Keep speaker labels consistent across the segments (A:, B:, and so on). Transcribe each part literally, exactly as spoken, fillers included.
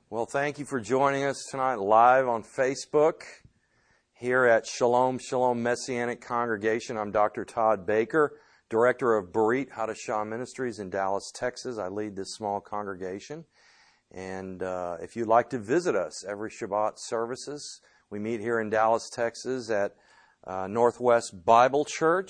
A: Well, thank you for joining us tonight live on Facebook here at Shalom Shalom Messianic Congregation. I'm Doctor Todd Baker, Director of Berit Hadashah Ministries in Dallas, Texas. I lead this small congregation. And uh, if you'd like to visit us every Shabbat services, we meet here in Dallas, Texas at uh, Northwest Bible Church.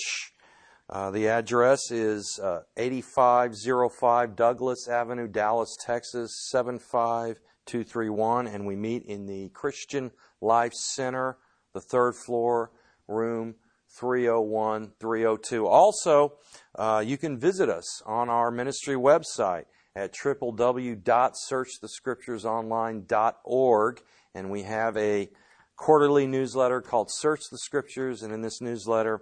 A: Uh, the address is uh, eighty-five oh five Douglas Avenue, Dallas, Texas, seven five two three one. And we meet in the Christian Life Center, the third floor, room three oh one, three oh two. Also, uh, you can visit us on our ministry website at w w w dot search the scriptures online dot org. And we have a quarterly newsletter called Search the Scriptures. And in this newsletter,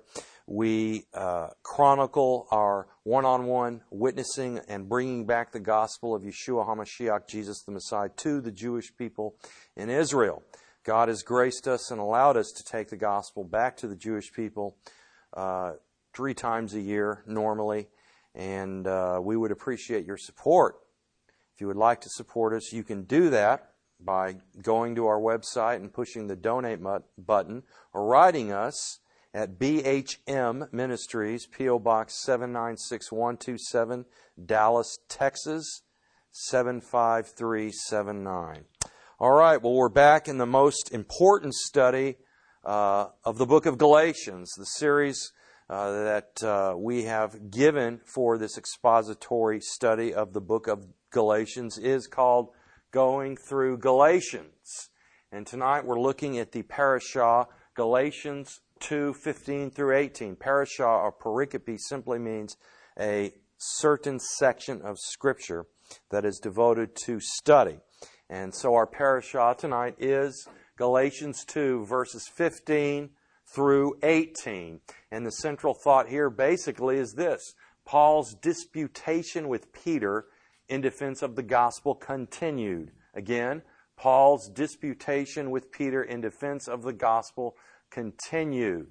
A: we uh, chronicle our one-on-one witnessing and bringing back the gospel of Yeshua HaMashiach, Jesus the Messiah, to the Jewish people in Israel. God has graced us and allowed us to take the gospel back to the Jewish people uh, three times a year normally, and uh, we would appreciate your support. If you would like to support us, you can do that by going to our website and pushing the donate button, or writing us at B H M Ministries, P O Box seven nine six one two seven, Dallas, Texas, seven five three seven nine. All right, well, we're back in the most important study uh, of the book of Galatians. The series uh, that uh, we have given for this expository study of the book of Galatians is called Going Through Galatians. And tonight we're looking at the parashah, Galatians two fifteen through eighteen. Parashah or pericope simply means a certain section of Scripture that is devoted to study. And so our parashah tonight is Galatians two, verses fifteen through eighteen. And the central thought here basically is this: Paul's disputation with Peter in defense of the gospel continued. Again, Paul's disputation with Peter in defense of the gospel continued.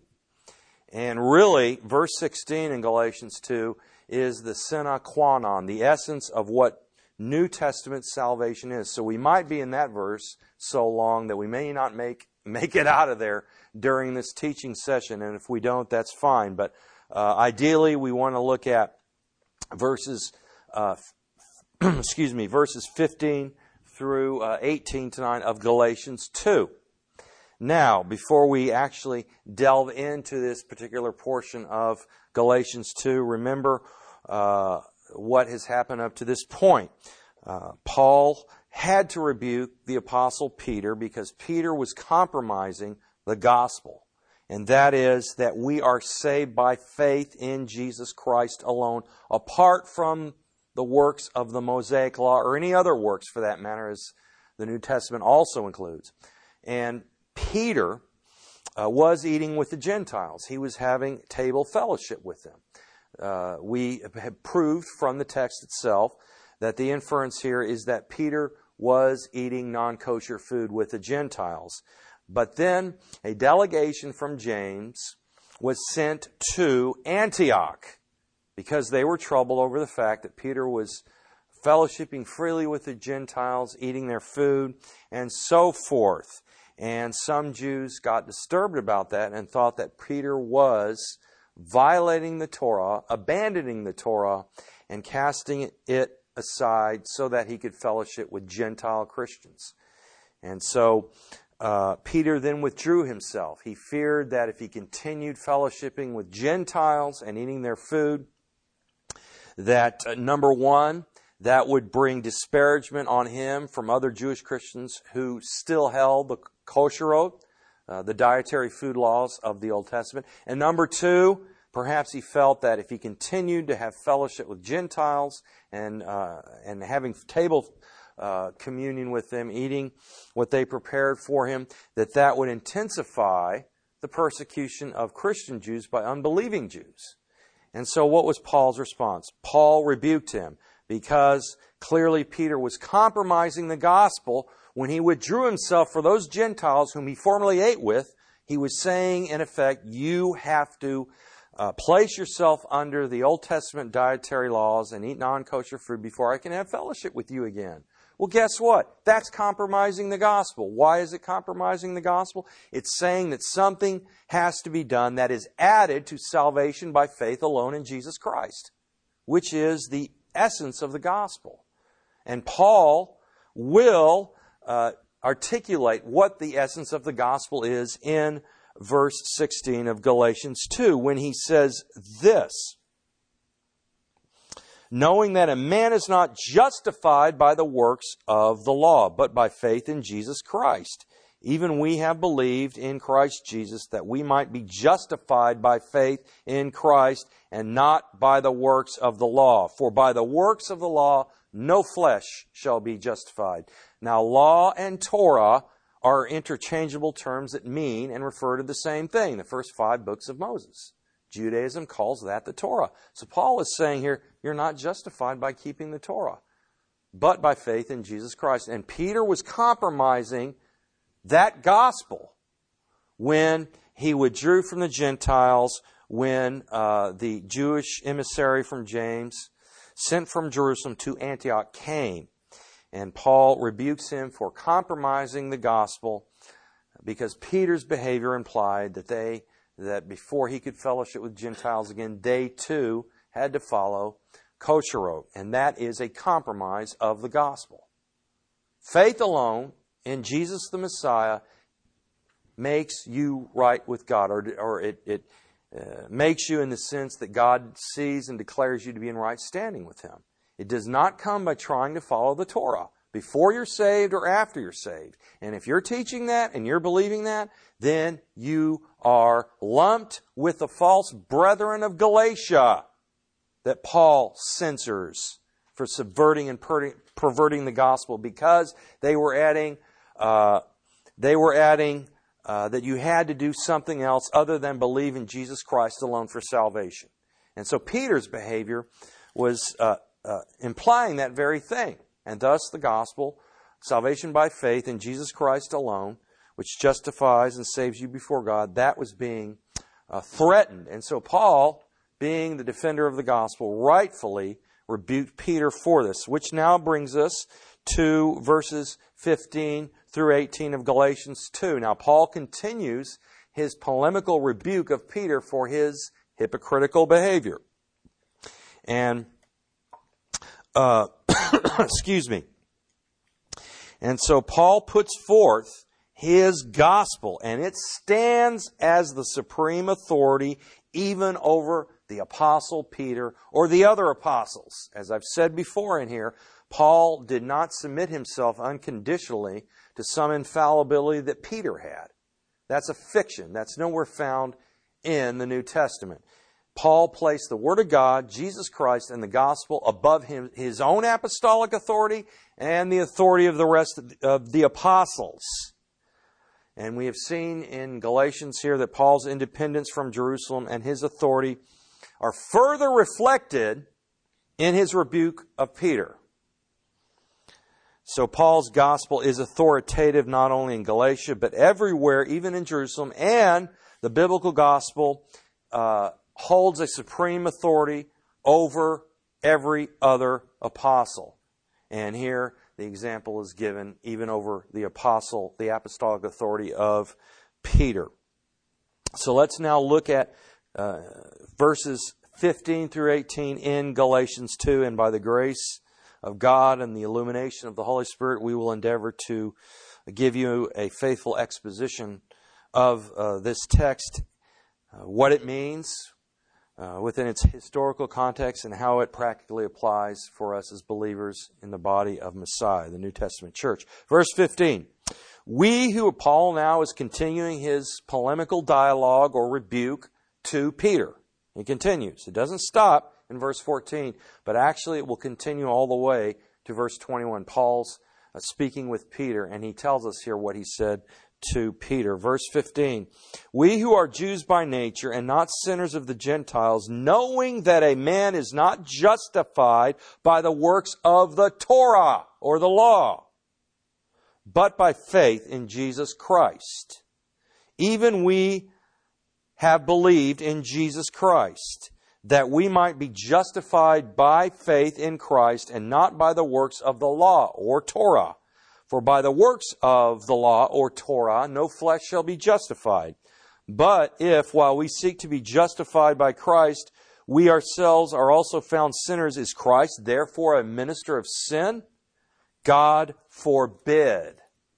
A: And really, verse sixteen in Galatians two is the sine qua non, the essence of what New Testament salvation is. So we might be in that verse so long that we may not make make it out of there during this teaching session. And if we don't, that's fine. But uh, ideally, we want to look at verses, uh, excuse me, verses fifteen through uh, eighteen tonight of Galatians two. Now, before we actually delve into this particular portion of Galatians two, remember uh, what has happened up to this point. Uh, Paul had to rebuke the Apostle Peter because Peter was compromising the gospel. And that is that we are saved by faith in Jesus Christ alone, apart from the works of the Mosaic Law, or any other works for that matter, as the New Testament also includes. And Peter uh, was eating with the Gentiles. He was having table fellowship with them. Uh, we have proved from the text itself that the inference here is that Peter was eating non-kosher food with the Gentiles. But then a delegation from James was sent to Antioch because they were troubled over the fact that Peter was fellowshipping freely with the Gentiles, eating their food, and so forth. And some Jews got disturbed about that and thought that Peter was violating the Torah, abandoning the Torah, and casting it aside so that he could fellowship with Gentile Christians. And so uh, Peter then withdrew himself. He feared that if he continued fellowshipping with Gentiles and eating their food, that uh, number one, that would bring disparagement on him from other Jewish Christians who still held the kosherot, uh, the dietary food laws of the Old Testament. And number two, perhaps he felt that if he continued to have fellowship with Gentiles and uh, and having table uh, communion with them, eating what they prepared for him, that that would intensify the persecution of Christian Jews by unbelieving Jews. And so what was Paul's response? Paul rebuked him because clearly Peter was compromising the gospel when he withdrew himself for those Gentiles whom he formerly ate with. He was saying, in effect, you have to uh, place yourself under the Old Testament dietary laws and eat non-kosher food before I can have fellowship with you again. Well, guess what? That's compromising the gospel. Why is it compromising the gospel? It's saying that something has to be done that is added to salvation by faith alone in Jesus Christ, which is the essence of the gospel. And Paul will uh, articulate what the essence of the gospel is in verse sixteen of Galatians two when he says this, knowing that a man is not justified by the works of the law, but by faith in Jesus Christ. Even we have believed in Christ Jesus that we might be justified by faith in Christ and not by the works of the law. For by the works of the law no flesh shall be justified. Now, law and Torah are interchangeable terms that mean and refer to the same thing, the first five books of Moses. Judaism calls that the Torah. So Paul is saying here, you're not justified by keeping the Torah, but by faith in Jesus Christ. And Peter was compromising that gospel when he withdrew from the Gentiles, when uh, the Jewish emissary from James, sent from Jerusalem to Antioch, came. And Paul rebukes him for compromising the gospel because Peter's behavior implied that they that before he could fellowship with Gentiles again, they too had to follow kosherot. And that is a compromise of the gospel. Faith alone in Jesus the Messiah makes you right with God, or, or it, it uh, makes you in the sense that God sees and declares you to be in right standing with Him. It does not come by trying to follow the Torah before you're saved or after you're saved. And if you're teaching that and you're believing that, then you are lumped with the false brethren of Galatia that Paul censors for subverting and per- perverting the gospel, because they were adding, uh, they were adding uh, that you had to do something else other than believe in Jesus Christ alone for salvation. And so Peter's behavior was uh, uh, implying that very thing. And thus the gospel, salvation by faith in Jesus Christ alone, which justifies and saves you before God, that was being uh, threatened. And so Paul, being the defender of the gospel, rightfully rebuked Peter for this, which now brings us to verses fifteen through eighteen of Galatians two. Now Paul continues his polemical rebuke of Peter for his hypocritical behavior. And, uh, excuse me. And so Paul puts forth his gospel, and it stands as the supreme authority even over the Apostle Peter or the other apostles. As I've said before in here, Paul did not submit himself unconditionally to some infallibility that Peter had. That's a fiction. That's nowhere found in the New Testament. Paul placed the Word of God, Jesus Christ, and the gospel above him, his own apostolic authority and the authority of the rest of the apostles. And we have seen in Galatians here that Paul's independence from Jerusalem and his authority are further reflected in his rebuke of Peter. So Paul's gospel is authoritative not only in Galatia, but everywhere, even in Jerusalem. And the biblical gospel uh, holds a supreme authority over every other apostle. And here the example is given even over the apostle, the apostolic authority of Peter. So let's now look at uh, verses fifteen through eighteen in Galatians two. And by the grace of God and the illumination of the Holy Spirit, we will endeavor to give you a faithful exposition of uh, this text, uh, what it means, Uh, within its historical context, and how it practically applies for us as believers in the body of Messiah, the New Testament church. Verse fifteen, we who, Paul now is continuing his polemical dialogue or rebuke to Peter. He continues. It doesn't stop in verse fourteen, but actually it will continue all the way to verse twenty-one. Paul's uh, speaking with Peter, and he tells us here what he said to Peter. Verse fifteen, we who are Jews by nature and not sinners of the Gentiles, knowing that a man is not justified by the works of the Torah or the law, but by faith in Jesus Christ. Even we have believed in Jesus Christ. that we might be justified by faith in Christ and not by the works of the law or Torah. For by the works of the law or Torah no flesh shall be justified. But if, while we seek to be justified by Christ, we ourselves are also found sinners, is Christ therefore a minister of sin? God forbid.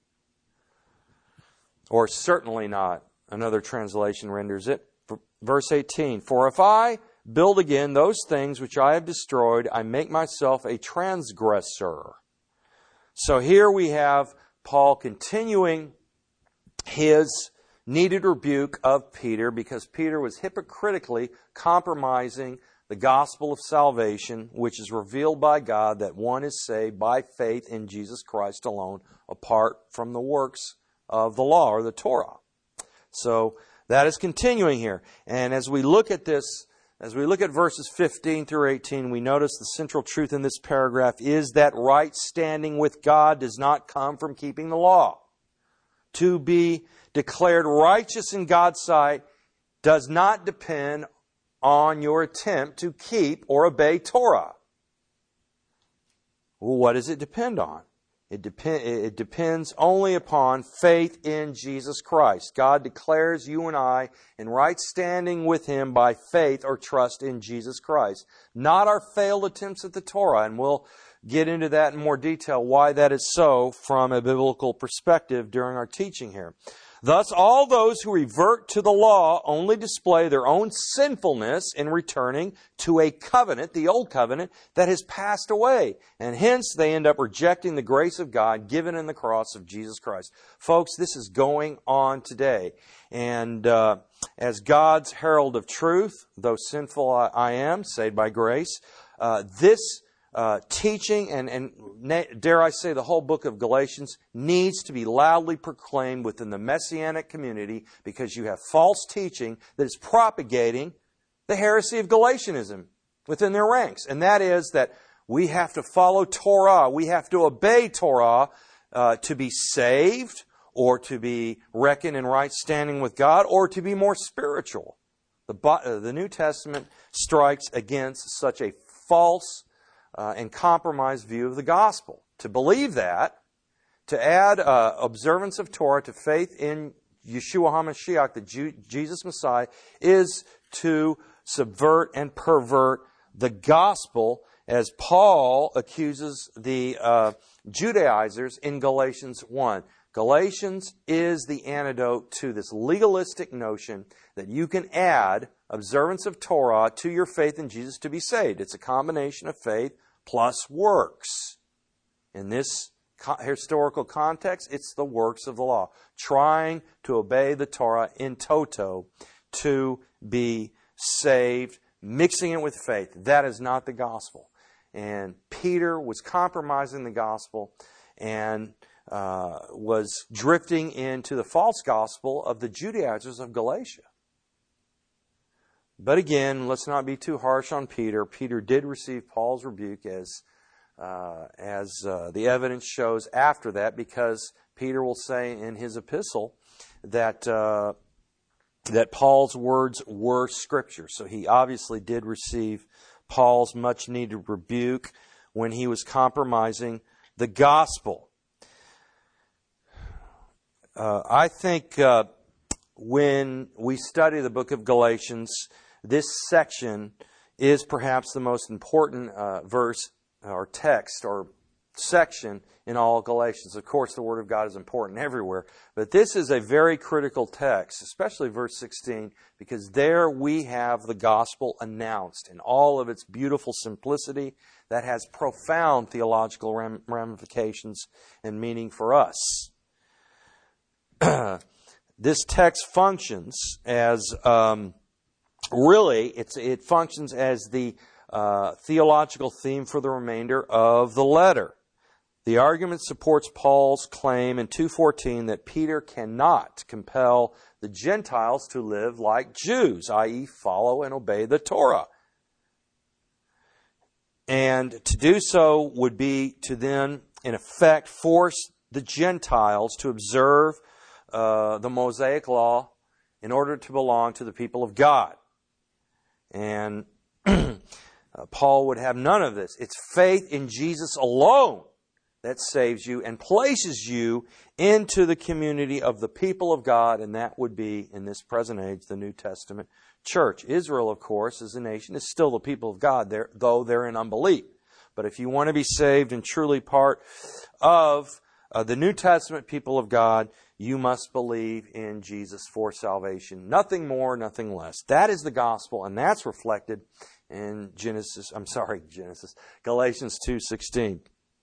A: Or certainly not. Another translation renders it. Verse eighteen, For if I build again those things which I have destroyed, I make myself a transgressor. So here we have Paul continuing his needed rebuke of Peter, because Peter was hypocritically compromising the gospel of salvation, which is revealed by God, that one is saved by faith in Jesus Christ alone, apart from the works of the law or the Torah. So that is continuing here. And as we look at this, as we look at verses fifteen through eighteen, we notice the central truth in this paragraph is that right standing with God does not come from keeping the law. To be declared righteous in God's sight does not depend on your attempt to keep or obey Torah. Well, what does it depend on? It, depend, it depends only upon faith in Jesus Christ. God declares you and I in right standing with Him by faith or trust in Jesus Christ, not our failed attempts at the Torah. And we'll get into that in more detail, why that is so from a biblical perspective during our teaching here. Thus, all those who revert to the law only display their own sinfulness in returning to a covenant, the old covenant, that has passed away. And hence, they end up rejecting the grace of God given in the cross of Jesus Christ. Folks, this is going on today. And uh, as God's herald of truth, though sinful I, I am, saved by grace, uh, this Uh, teaching, and, and dare I say the whole book of Galatians, needs to be loudly proclaimed within the Messianic community, because you have false teaching that is propagating the heresy of Galatianism within their ranks. And that is that we have to follow Torah, we have to obey Torah uh, to be saved, or to be reckoned in right standing with God, or to be more spiritual. The, uh, the New Testament strikes against such a false Uh, and compromised view of the gospel. To believe that, to add uh, observance of Torah to faith in Yeshua HaMashiach, the Jew, Jesus Messiah, is to subvert and pervert the gospel, as Paul accuses the uh, Judaizers in Galatians one. Galatians is the antidote to this legalistic notion that you can add observance of Torah to your faith in Jesus to be saved. It's a combination of faith plus works. In this historical context, it's the works of the law. Trying to obey the Torah in toto to be saved, mixing it with faith. That is not the gospel. And Peter was compromising the gospel and uh, was drifting into the false gospel of the Judaizers of Galatia. But again, let's not be too harsh on Peter. Peter did receive Paul's rebuke, as uh, as uh, the evidence shows after that, because Peter will say in his epistle that uh, that Paul's words were Scripture. So he obviously did receive Paul's much-needed rebuke when he was compromising the gospel. Uh, I think uh, when we study the book of Galatians, this section is perhaps the most important uh, verse or text or section in all Galatians. Of course, the Word of God is important everywhere, but this is a very critical text, especially verse sixteen, because there we have the gospel announced in all of its beautiful simplicity that has profound theological ramifications and meaning for us. This text functions as... Um, Really, it's, it functions as the uh, theological theme for the remainder of the letter. The argument supports Paul's claim in two fourteen that Peter cannot compel the Gentiles to live like Jews, that is follow and obey the Torah. And to do so would be to then, in effect, force the Gentiles to observe uh, the Mosaic law in order to belong to the people of God. And Uh, Paul would have none of this. It's faith in Jesus alone that saves you and places you into the community of the people of God, and that would be, in this present age, the New Testament church. Israel, of course, as a nation, is still the people of God, there, though they're in unbelief. But if you want to be saved and truly part of uh, the New Testament people of God, you must believe in Jesus for salvation. Nothing more, nothing less. That is the gospel, and that's reflected in Genesis, I'm sorry, Genesis, Galatians two sixteen.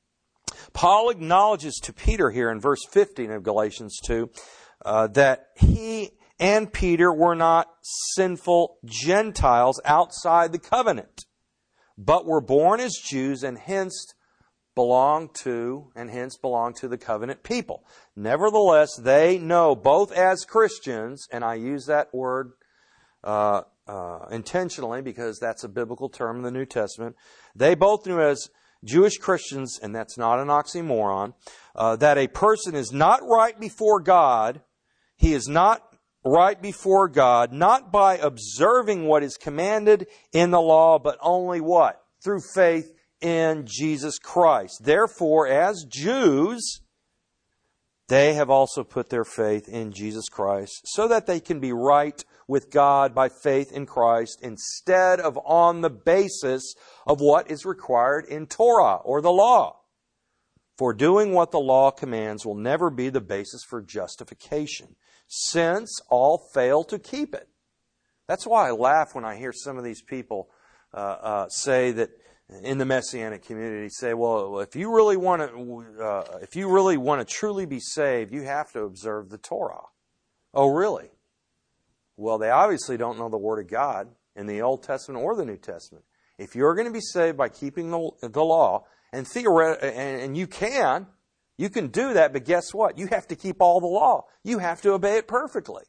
A: Paul acknowledges to Peter here in verse fifteen of Galatians two uh, that he and Peter were not sinful Gentiles outside the covenant, but were born as Jews and hence belong to, and hence belong to the covenant people. Nevertheless, they know both as Christians, and I use that word uh, uh, intentionally because that's a biblical term in the New Testament. They both knew as Jewish Christians, and that's not an oxymoron, uh, that a person is not right before God. He is not right before God, not by observing what is commanded in the law, but only what? Through faith in Jesus Christ. Therefore, as Jews, they have also put their faith in Jesus Christ so that they can be right with God by faith in Christ instead of on the basis of what is required in Torah or the law. For doing what the law commands will never be the basis for justification, since all fail to keep it. That's why I laugh when I hear some of these people uh, uh, say that in the Messianic community say, well, if you really want to, uh, if you really want to truly be saved, you have to observe the Torah. Oh, really? Well, they obviously don't know the Word of God in the Old Testament or the New Testament. If you're going to be saved by keeping the, the law, and theoretically, and, and you can, you can do that, but guess what? You have to keep all the law. You have to obey it perfectly.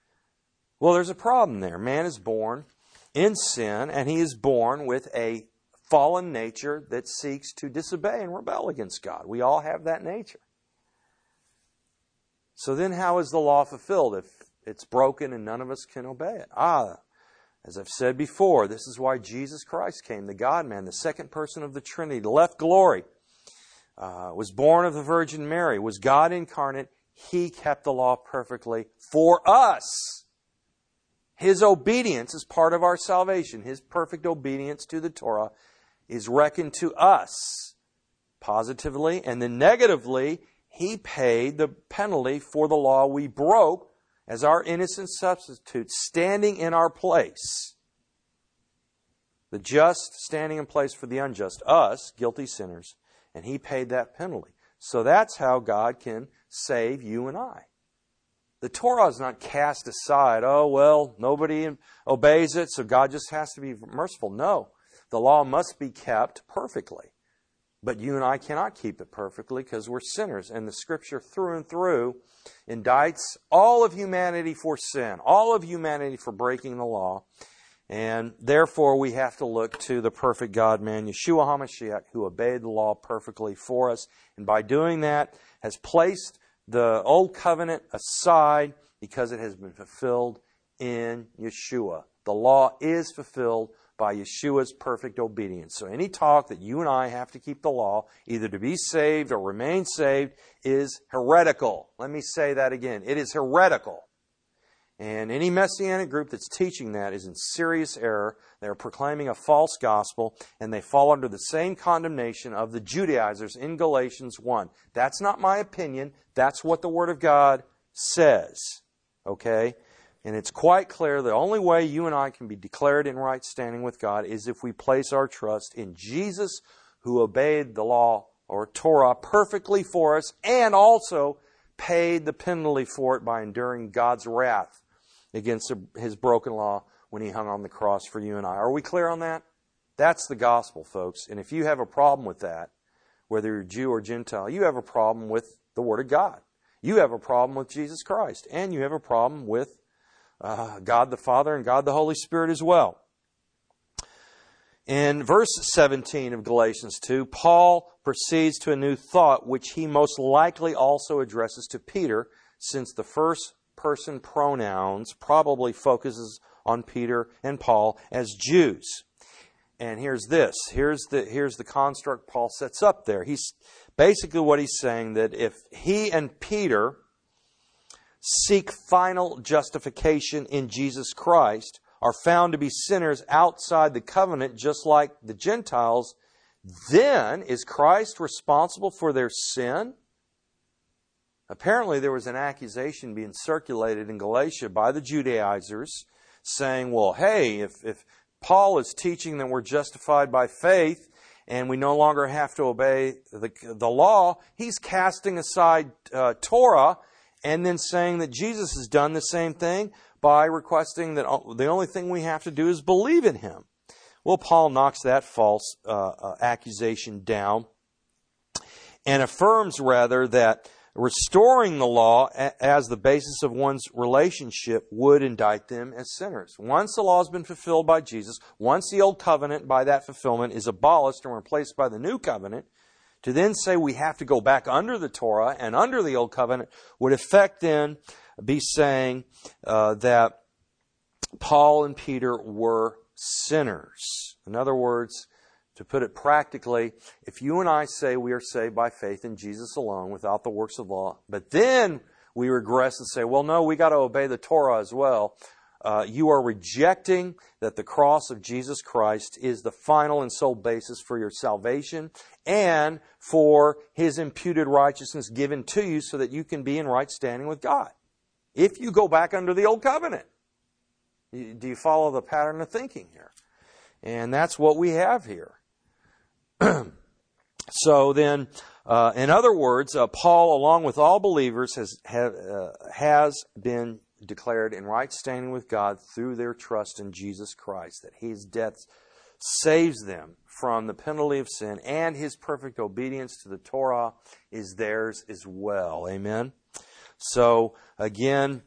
A: Well, there's a problem there. Man is born in sin, and he is born with a fallen nature that seeks to disobey and rebel against God. We all have that nature. So then how is the law fulfilled if it's broken and none of us can obey it? Ah, as I've said before, this is why Jesus Christ came, the God-man, the second person of the Trinity, left glory, uh, was born of the Virgin Mary, was God incarnate. He kept the law perfectly for us. His obedience is part of our salvation. His perfect obedience to the Torah is reckoned to us positively, and then negatively, He paid the penalty for the law we broke as our innocent substitute, standing in our place. The just standing in place for the unjust, us, guilty sinners, and He paid that penalty. So that's how God can save you and I. The Torah is not cast aside. Oh, well, nobody obeys it, so God just has to be merciful. No. The law must be kept perfectly. But you and I cannot keep it perfectly because we're sinners. And the Scripture through and through indicts all of humanity for sin, all of humanity for breaking the law. And therefore we have to look to the perfect God-man, Yeshua HaMashiach, who obeyed the law perfectly for us. And by doing that, has placed the old covenant aside because it has been fulfilled in Yeshua. The law is fulfilled by Yeshua's perfect obedience. So any talk that you and I have to keep the law, either to be saved or remain saved, is heretical. Let me say that again. It is heretical. And any Messianic group that's teaching that is in serious error. They're proclaiming a false gospel, and they fall under the same condemnation of the Judaizers in Galatians one. That's not my opinion. That's what the Word of God says. Okay? And it's quite clear the only way you and I can be declared in right standing with God is if we place our trust in Jesus, who obeyed the law or Torah perfectly for us and also paid the penalty for it by enduring God's wrath against His broken law when He hung on the cross for you and I. Are we clear on that? That's the gospel, folks. And if you have a problem with that, whether you're Jew or Gentile, you have a problem with the Word of God. You have a problem with Jesus Christ. And you have a problem with Uh, God the Father and God the Holy Spirit as well. In verse seventeen of Galatians two, Paul proceeds to a new thought which he most likely also addresses to Peter, since the first person pronouns probably focuses on Peter and Paul as Jews. and here's this. Here's the here's the construct Paul sets up there. He's basically what he's saying, that if he and Peter seek final justification in Jesus Christ, are found to be sinners outside the covenant just like the Gentiles, then is Christ responsible for their sin? Apparently there was an accusation being circulated in Galatia by the Judaizers saying, well, hey, if, if Paul is teaching that we're justified by faith and we no longer have to obey the, the law, he's casting aside uh, Torah and then saying that Jesus has done the same thing by requesting that the only thing we have to do is believe in Him. Well, Paul knocks that false uh, uh, accusation down and affirms rather that restoring the law a- as the basis of one's relationship would indict them as sinners. Once the law has been fulfilled by Jesus, once the old covenant by that fulfillment is abolished and replaced by the new covenant, to then say we have to go back under the Torah and under the old covenant would effect then be saying uh, that Paul and Peter were sinners. In other words, to put it practically, if you and I say we are saved by faith in Jesus alone without the works of law, but then we regress and say, well, no, we got to obey the Torah as well, uh, you are rejecting that the cross of Jesus Christ is the final and sole basis for your salvation and for His imputed righteousness given to you so that you can be in right standing with God. If you go back under the old covenant. Do you follow the pattern of thinking here? And that's what we have here. So then, uh, in other words, uh, Paul, along with all believers, has have, uh, has been declared in right standing with God through their trust in Jesus Christ, that His death saves them from the penalty of sin, and His perfect obedience to the Torah is theirs as well. Amen? So, again,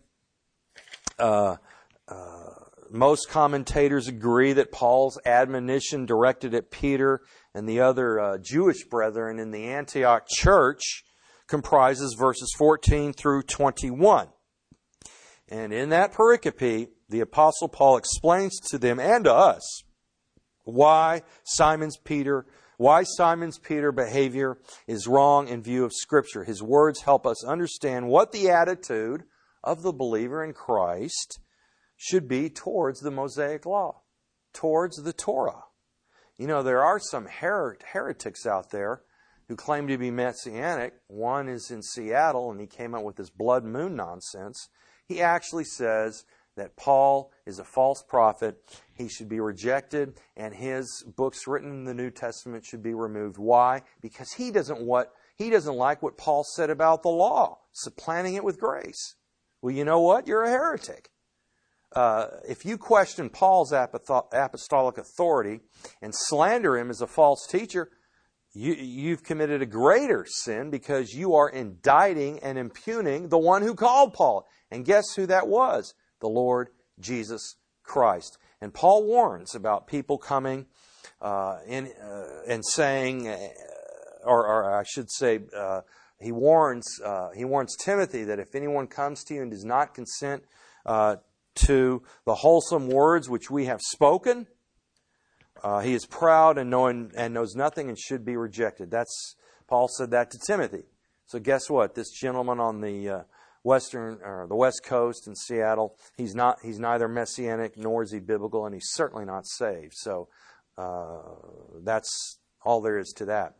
A: uh, uh, most commentators agree that Paul's admonition directed at Peter and the other uh, Jewish brethren in the Antioch church comprises verses fourteen through twenty-one. And in that pericope, the Apostle Paul explains to them and to us why Simon's Peter, why Simon's Peter behavior is wrong in view of Scripture. His words help us understand what the attitude of the believer in Christ should be towards the Mosaic Law, towards the Torah. You know, there are some her- heretics out there who claim to be Messianic. One is in Seattle, and he came out with this blood moon nonsense. He actually says that Paul is a false prophet. He should be rejected, and his books written in the New Testament should be removed. Why? Because he doesn't what he doesn't like what Paul said about the law, supplanting it with grace. Well, you know what? You're a heretic. Uh, if you question Paul's apostolic authority and slander him as a false teacher, you, you've committed a greater sin because you are indicting and impugning the one who called Paul. And guess who that was? The Lord Jesus Christ. And Paul warns about people coming uh, in uh, and saying, uh, or, or I should say, uh, he warns uh, he warns Timothy that if anyone comes to you and does not consent uh, to the wholesome words which we have spoken, uh, he is proud and knowing and knows nothing and should be rejected. That's Paul said that to Timothy. So guess what? This gentleman on the uh, western or the west coast in Seattle, he's not he's neither messianic nor is he biblical, and he's certainly not saved. So uh, that's all there is to that.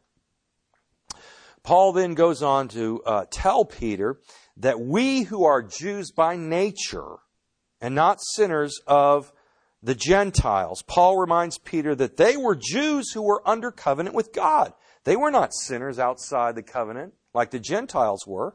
A: Paul then goes on to uh, tell Peter that we who are Jews by nature and not sinners of the Gentiles. Paul reminds Peter that they were Jews who were under covenant with God. They were not sinners outside the covenant like the Gentiles were.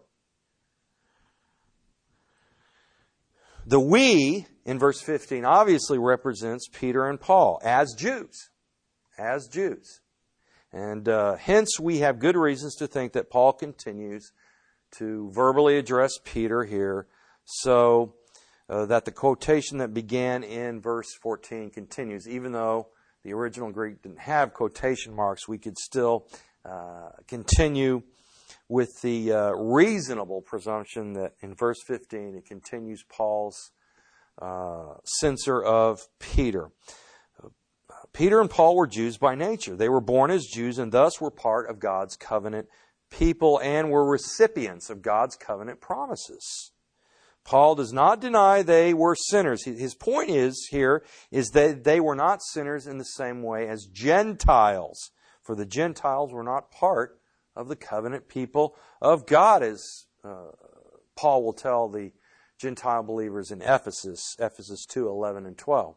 A: The we, in verse fifteen, obviously represents Peter and Paul as Jews. As Jews. And uh, hence we have good reasons to think that Paul continues to verbally address Peter here, so uh, that the quotation that began in verse fourteen continues. Even though the original Greek didn't have quotation marks, we could still uh, continue with the uh, reasonable presumption that in verse fifteen it continues Paul's uh, censure of Peter. Peter and Paul were Jews by nature. They were born as Jews and thus were part of God's covenant people and were recipients of God's covenant promises. Paul does not deny they were sinners. His point is here is that they were not sinners in the same way as Gentiles, for the Gentiles were not part of the covenant people of God, as uh, Paul will tell the Gentile believers in Ephesus, Ephesus two, eleven and twelve.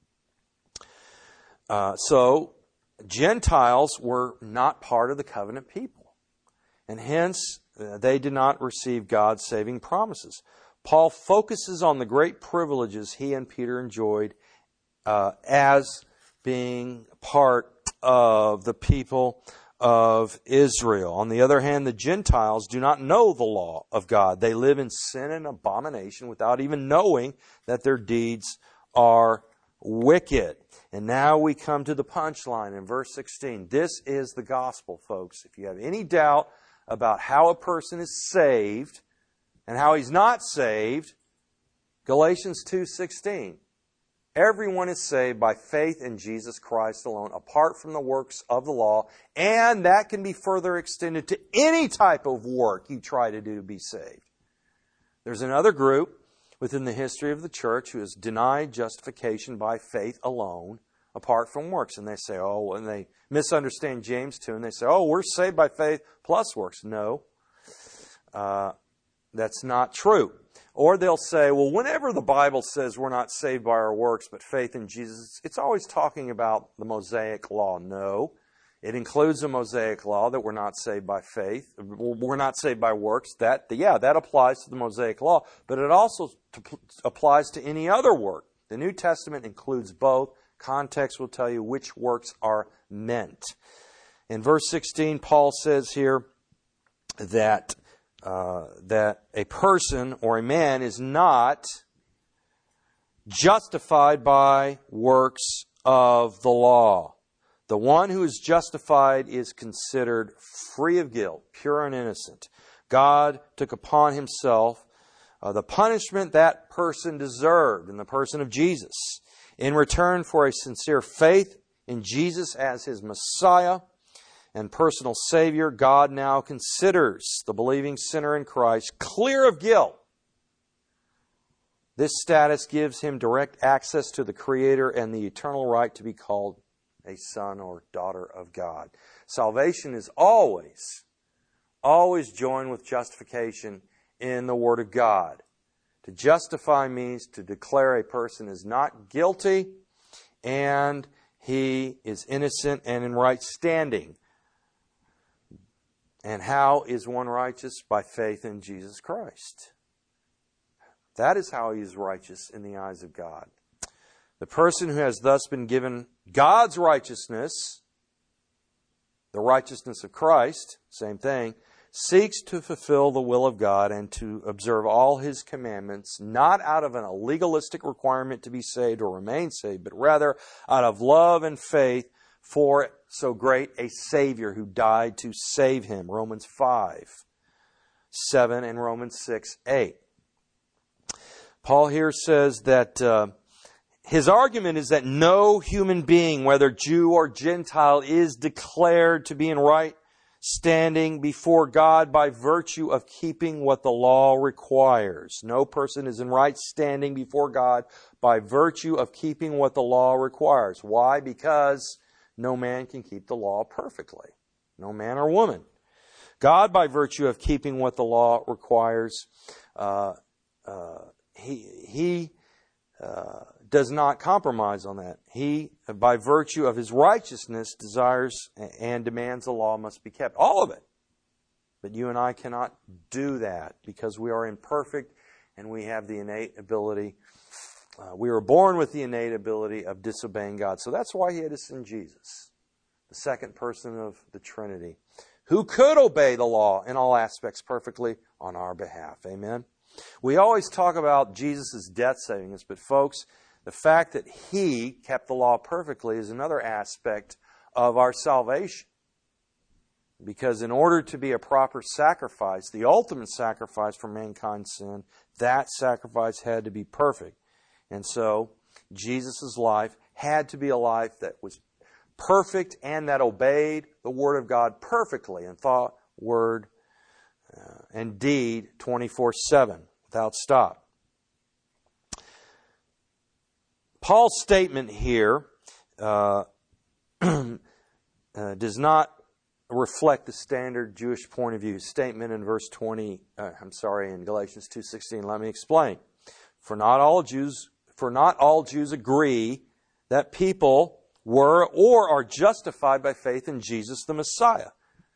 A: Uh, so, Gentiles were not part of the covenant people, and hence uh, they did not receive God's saving promises. Paul focuses on the great privileges he and Peter enjoyed uh, as being part of the people of Israel. On the other hand, the Gentiles do not know the law of God. They live in sin and abomination without even knowing that their deeds are wicked. And now we come to the punchline in verse sixteen. This is the gospel, folks. If you have any doubt about how a person is saved and how he's not saved, Galatians two sixteen. Everyone is saved by faith in Jesus Christ alone, apart from the works of the law, and that can be further extended to any type of work you try to do to be saved. There's another group within the history of the church who has denied justification by faith alone, apart from works. And they say, oh, and they misunderstand James two, and they say, oh, we're saved by faith plus works. No, uh, that's not true. Or they'll say, well, whenever the Bible says we're not saved by our works but faith in Jesus, it's always talking about the Mosaic law. No, it includes the Mosaic law that we're not saved by faith. We're not saved by works. That, yeah, that applies to the Mosaic law, but it also t- applies to any other work. The New Testament includes both. Context will tell you which works are meant. In verse sixteen, Paul says here that Uh, that a person or a man is not justified by works of the law. The one who is justified is considered free of guilt, pure and innocent. God took upon himself uh, the punishment that person deserved in the person of Jesus. In return for a sincere faith in Jesus as his Messiah and personal Savior, God now considers the believing sinner in Christ clear of guilt. This status gives him direct access to the Creator and the eternal right to be called a son or daughter of God. Salvation is always, always joined with justification in the Word of God. To justify means to declare a person is not guilty and he is innocent and in right standing. And how is one righteous? By faith in Jesus Christ. That is how he is righteous in the eyes of God. The person who has thus been given God's righteousness, the righteousness of Christ, same thing, seeks to fulfill the will of God and to observe all His commandments, not out of an legalistic requirement to be saved or remain saved, but rather out of love and faith for so great a Savior who died to save him. Romans five, seven and Romans six, eight. Paul here says that uh, his argument is that no human being, whether Jew or Gentile, is declared to be in right standing before God by virtue of keeping what the law requires. No person is in right standing before God by virtue of keeping what the law requires. Why? Because no man can keep the law perfectly. No man or woman. God, by virtue of keeping what the law requires, uh, uh, He, he uh, does not compromise on that. He, by virtue of His righteousness, desires and demands the law must be kept. All of it. But you and I cannot do that because we are imperfect and we have the innate ability. Uh, we were born with the innate ability of disobeying God. So that's why He had to send Jesus, the second person of the Trinity, who could obey the law in all aspects perfectly on our behalf. Amen? We always talk about Jesus' death saving us, but folks, the fact that He kept the law perfectly is another aspect of our salvation. Because in order to be a proper sacrifice, the ultimate sacrifice for mankind's sin, that sacrifice had to be perfect. And so, Jesus' life had to be a life that was perfect and that obeyed the Word of God perfectly in thought, word, uh, and deed twenty-four seven without stop. Paul's statement here uh, uh, does not reflect the standard Jewish point of view. Statement in verse twenty, uh, I'm sorry, in Galatians two sixteen. Let me explain. For not all Jews, for not all Jews agree that people were or are justified by faith in Jesus the Messiah.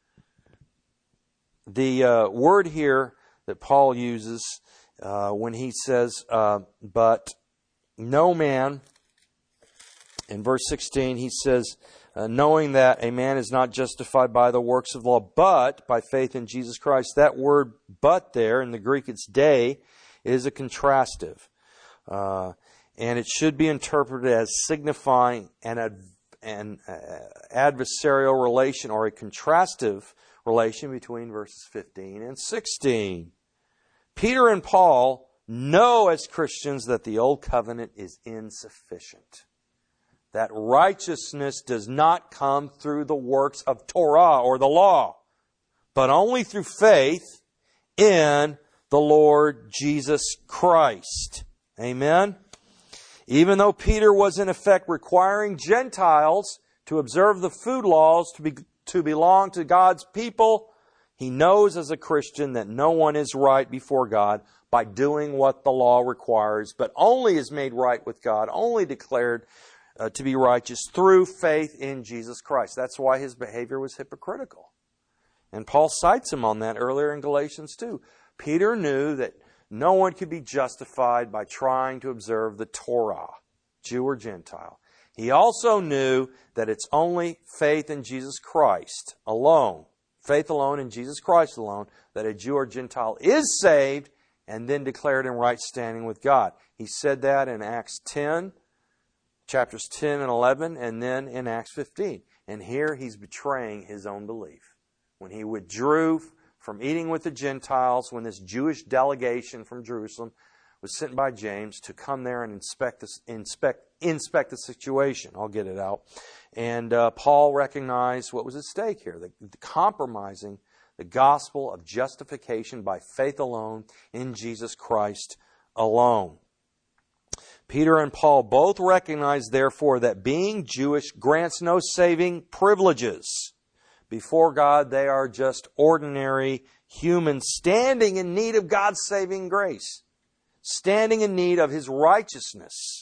A: The uh, word here that Paul uses uh, when he says, uh, but no man, in verse sixteen, he says, uh, knowing that a man is not justified by the works of the law, but by faith in Jesus Christ. That word but there, in the Greek it's de, is a contrastive. Uh, and it should be interpreted as signifying an, ad, an uh, adversarial relation or a contrastive relation between verses fifteen and sixteen. Peter and Paul know as Christians that the Old Covenant is insufficient. That righteousness does not come through the works of Torah or the law, but only through faith in the Lord Jesus Christ. Amen? Even though Peter was in effect requiring Gentiles to observe the food laws to be, to belong to God's people, he knows as a Christian that no one is right before God by doing what the law requires, but only is made right with God, only declared uh, to be righteous through faith in Jesus Christ. That's why his behavior was hypocritical. And Paul cites him on that earlier in Galatians two. Peter knew that no one could be justified by trying to observe the Torah, Jew or Gentile. He also knew that it's only faith in Jesus Christ alone, faith alone in Jesus Christ alone, that a Jew or Gentile is saved and then declared in right standing with God. He said that in Acts ten, chapters ten and eleven, and then in Acts fifteen. And here he's betraying his own belief. When he withdrew from eating with the Gentiles, when this Jewish delegation from Jerusalem was sent by James to come there and inspect the, inspect, inspect the situation. I'll get it out. And uh, Paul recognized what was at stake here, the, the compromising the gospel of justification by faith alone in Jesus Christ alone. Peter and Paul both recognize, therefore, that being Jewish grants no saving privileges. Before God, they are just ordinary humans standing in need of God's saving grace, standing in need of His righteousness.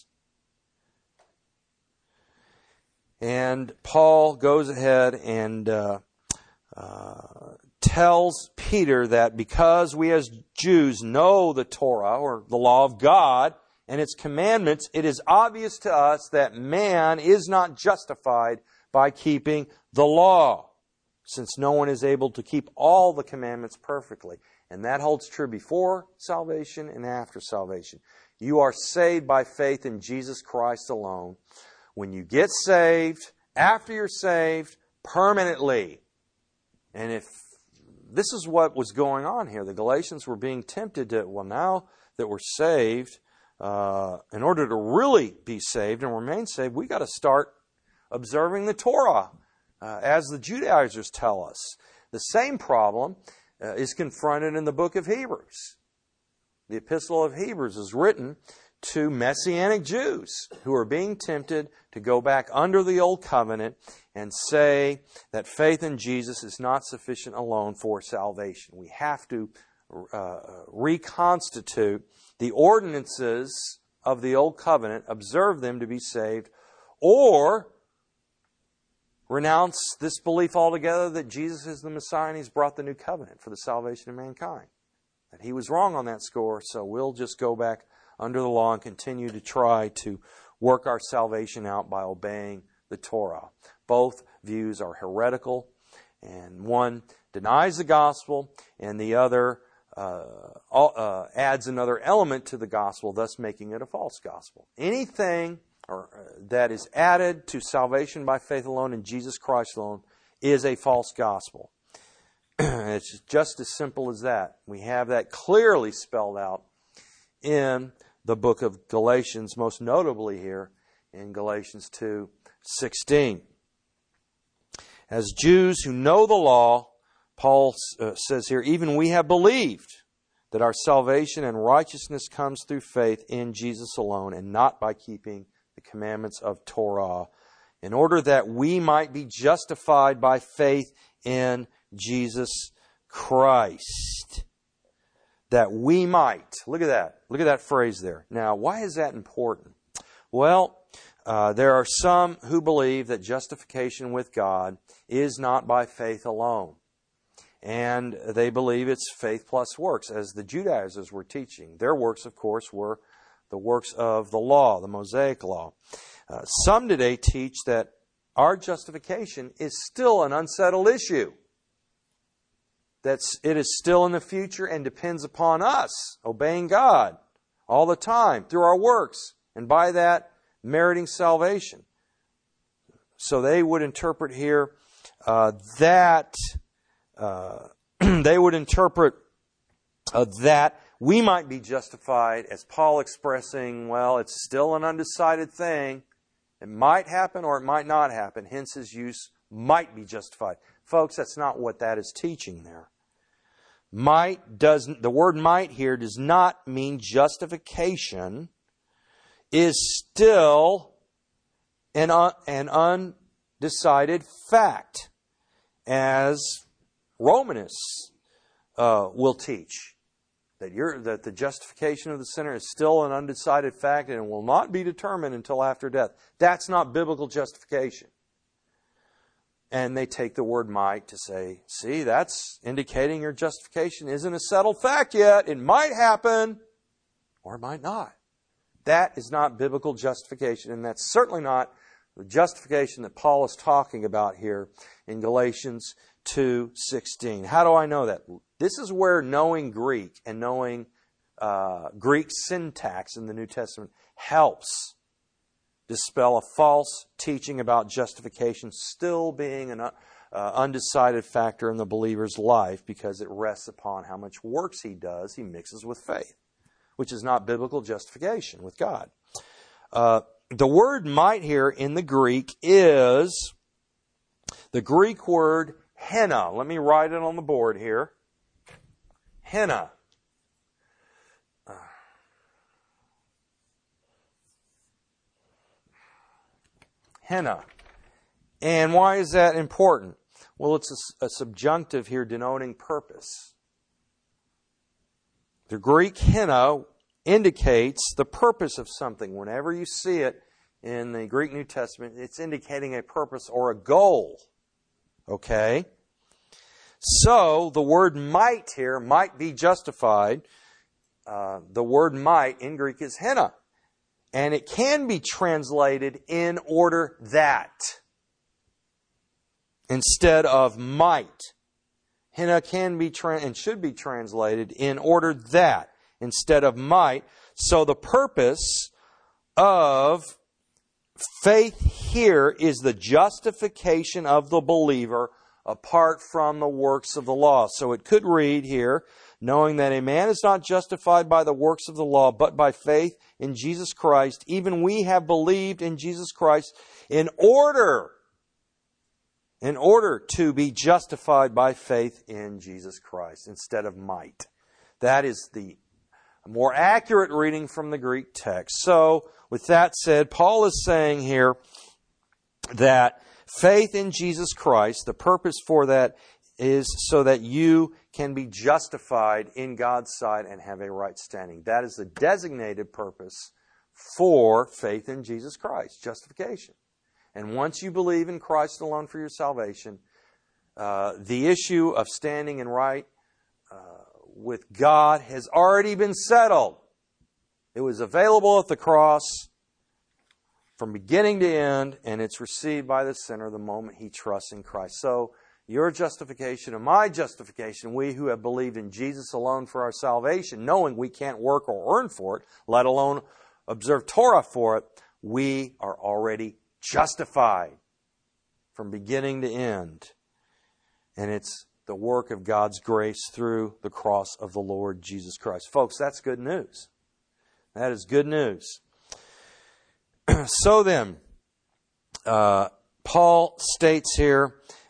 A: And Paul goes ahead and uh, uh, tells Peter that because we as Jews know the Torah, or the law of God, and its commandments, it is obvious to us that man is not justified by keeping the law, since no one is able to keep all the commandments perfectly. And that holds true before salvation and after salvation. You are saved by faith in Jesus Christ alone. When you get saved, after you're saved, permanently. And if this is what was going on here, the Galatians were being tempted to, well, now that we're saved, uh, in order to really be saved and remain saved, we got to start observing the Torah, uh, as the Judaizers tell us. The same problem uh, is confronted in the book of Hebrews. The epistle of Hebrews is written to Messianic Jews who are being tempted to go back under the old covenant and say that faith in Jesus is not sufficient alone for salvation. We have to uh, reconstitute the ordinances of the old covenant, observe them to be saved, or renounce this belief altogether that Jesus is the Messiah and He's brought the new covenant for the salvation of mankind. That He was wrong on that score, so we'll just go back under the law and continue to try to work our salvation out by obeying the Torah. Both views are heretical, and one denies the gospel, and the other uh, uh, adds another element to the gospel, thus making it a false gospel. Anything or, uh, that is added to salvation by faith alone in Jesus Christ alone is a false gospel. It's just as simple as that. We have that clearly spelled out in the book of Galatians, most notably here in Galatians two sixteen. As Jews who know the law, Paul uh, says here, even we have believed that our salvation and righteousness comes through faith in Jesus alone and not by keeping the commandments of Torah, in order that we might be justified by faith in Jesus Christ. That we might. Look at that. Look at that phrase there. Now, why is that important? Well, uh, there are some who believe that justification with God is not by faith alone. And they believe it's faith plus works, as the Judaizers were teaching. Their works, of course, were the works of the law, the Mosaic law. Uh, some today teach that our justification is still an unsettled issue. That it is still in the future and depends upon us obeying God all the time through our works, and by that meriting salvation. So they would interpret here uh, that uh, they would interpret uh, that we might be justified as Paul expressing, well, it's still an undecided thing. It might happen or it might not happen. Hence his use, might be justified. Folks, that's not what that is teaching there. Might doesn't, the word might here does not mean justification is still an, uh, an undecided fact, as Romanists uh, will teach. That, you're, that the justification of the sinner is still an undecided fact and will not be determined until after death. That's not biblical justification. And they take the word might to say, see, that's indicating your justification isn't a settled fact yet. It might happen, or it might not. That is not biblical justification, and that's certainly not the justification that Paul is talking about here in Galatians two sixteen. How do I know that? This is where knowing Greek and knowing uh, Greek syntax in the New Testament helps dispel a false teaching about justification still being an uh, undecided factor in the believer's life, because it rests upon how much works he does he mixes with faith, which is not biblical justification with God. Uh, the word might here in the Greek is the Greek word henna. Let me write it on the board here. Henna. Uh, henna. And why is that important? Well, it's a, a subjunctive here denoting purpose. The Greek henna indicates the purpose of something. Whenever you see it in the Greek New Testament, it's indicating a purpose or a goal. Okay? So, the word might here, might be justified. Uh, the word might in Greek is henna. And it can be translated in order that, instead of might. Henna can be tra- and should be translated in order that, instead of might. So the purpose of faith here is the justification of the believer apart from the works of the law. So it could read here, knowing that a man is not justified by the works of the law, but by faith in Jesus Christ. Even we have believed in Jesus Christ in order, in order to be justified by faith in Jesus Christ instead of might. That is the more accurate reading from the Greek text. So, with that said, Paul is saying here that faith in Jesus Christ, the purpose for that is so that you can be justified in God's sight and have a right standing. That is the designated purpose for faith in Jesus Christ, justification. And once you believe in Christ alone for your salvation, uh, the issue of standing in right uh, with God has already been settled. It was available at the cross from beginning to end, and it's received by the sinner the moment he trusts in Christ. So, your justification and my justification, we who have believed in Jesus alone for our salvation, knowing we can't work or earn for it, let alone observe Torah for it, we are already justified from beginning to end. And it's the work of God's grace through the cross of the Lord Jesus Christ. Folks, that's good news. That is good news. So then, uh, Paul states here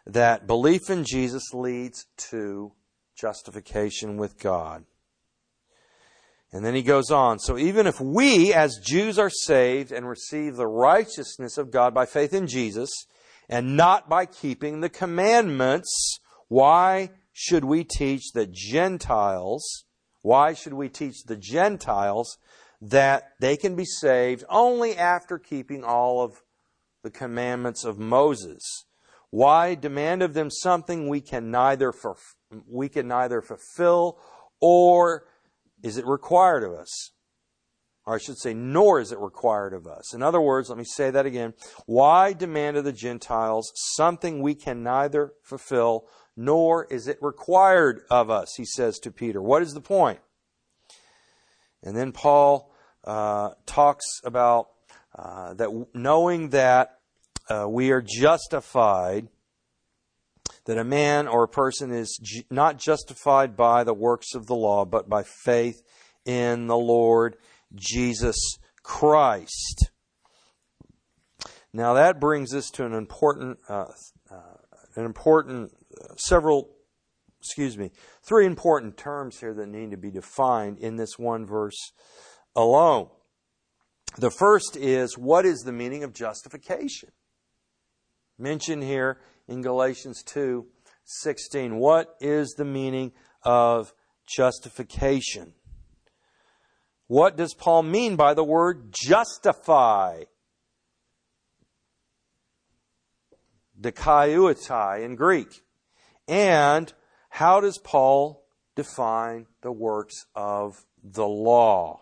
A: that belief in Jesus leads to justification with God. And then he goes on, so even if we as Jews are saved and receive the righteousness of God by faith in Jesus, and not by keeping the commandments, why should we teach the Gentiles, why should we teach the Gentiles that they can be saved only after keeping all of the commandments of Moses? Why demand of them something we can neither we can neither fulfill, or is it required of us? Or I should say, nor is it required of us. In other words, let me say that again. Why demand of the Gentiles something we can neither fulfill, nor is it required of us, he says to Peter. What is the point? And then Paul uh, talks about uh, that knowing that uh, we are justified, that a man or a person is ju- not justified by the works of the law, but by faith in the Lord Jesus Christ. Now that brings us to an important, uh, uh, an important, uh, several, excuse me, three important terms here that need to be defined in this one verse alone. The first is, what is the meaning of justification? Mentioned here in Galatians two sixteen. What is the meaning of justification? What does Paul mean by the word justify? Dikaioutai in Greek. And how does Paul define the works of the law?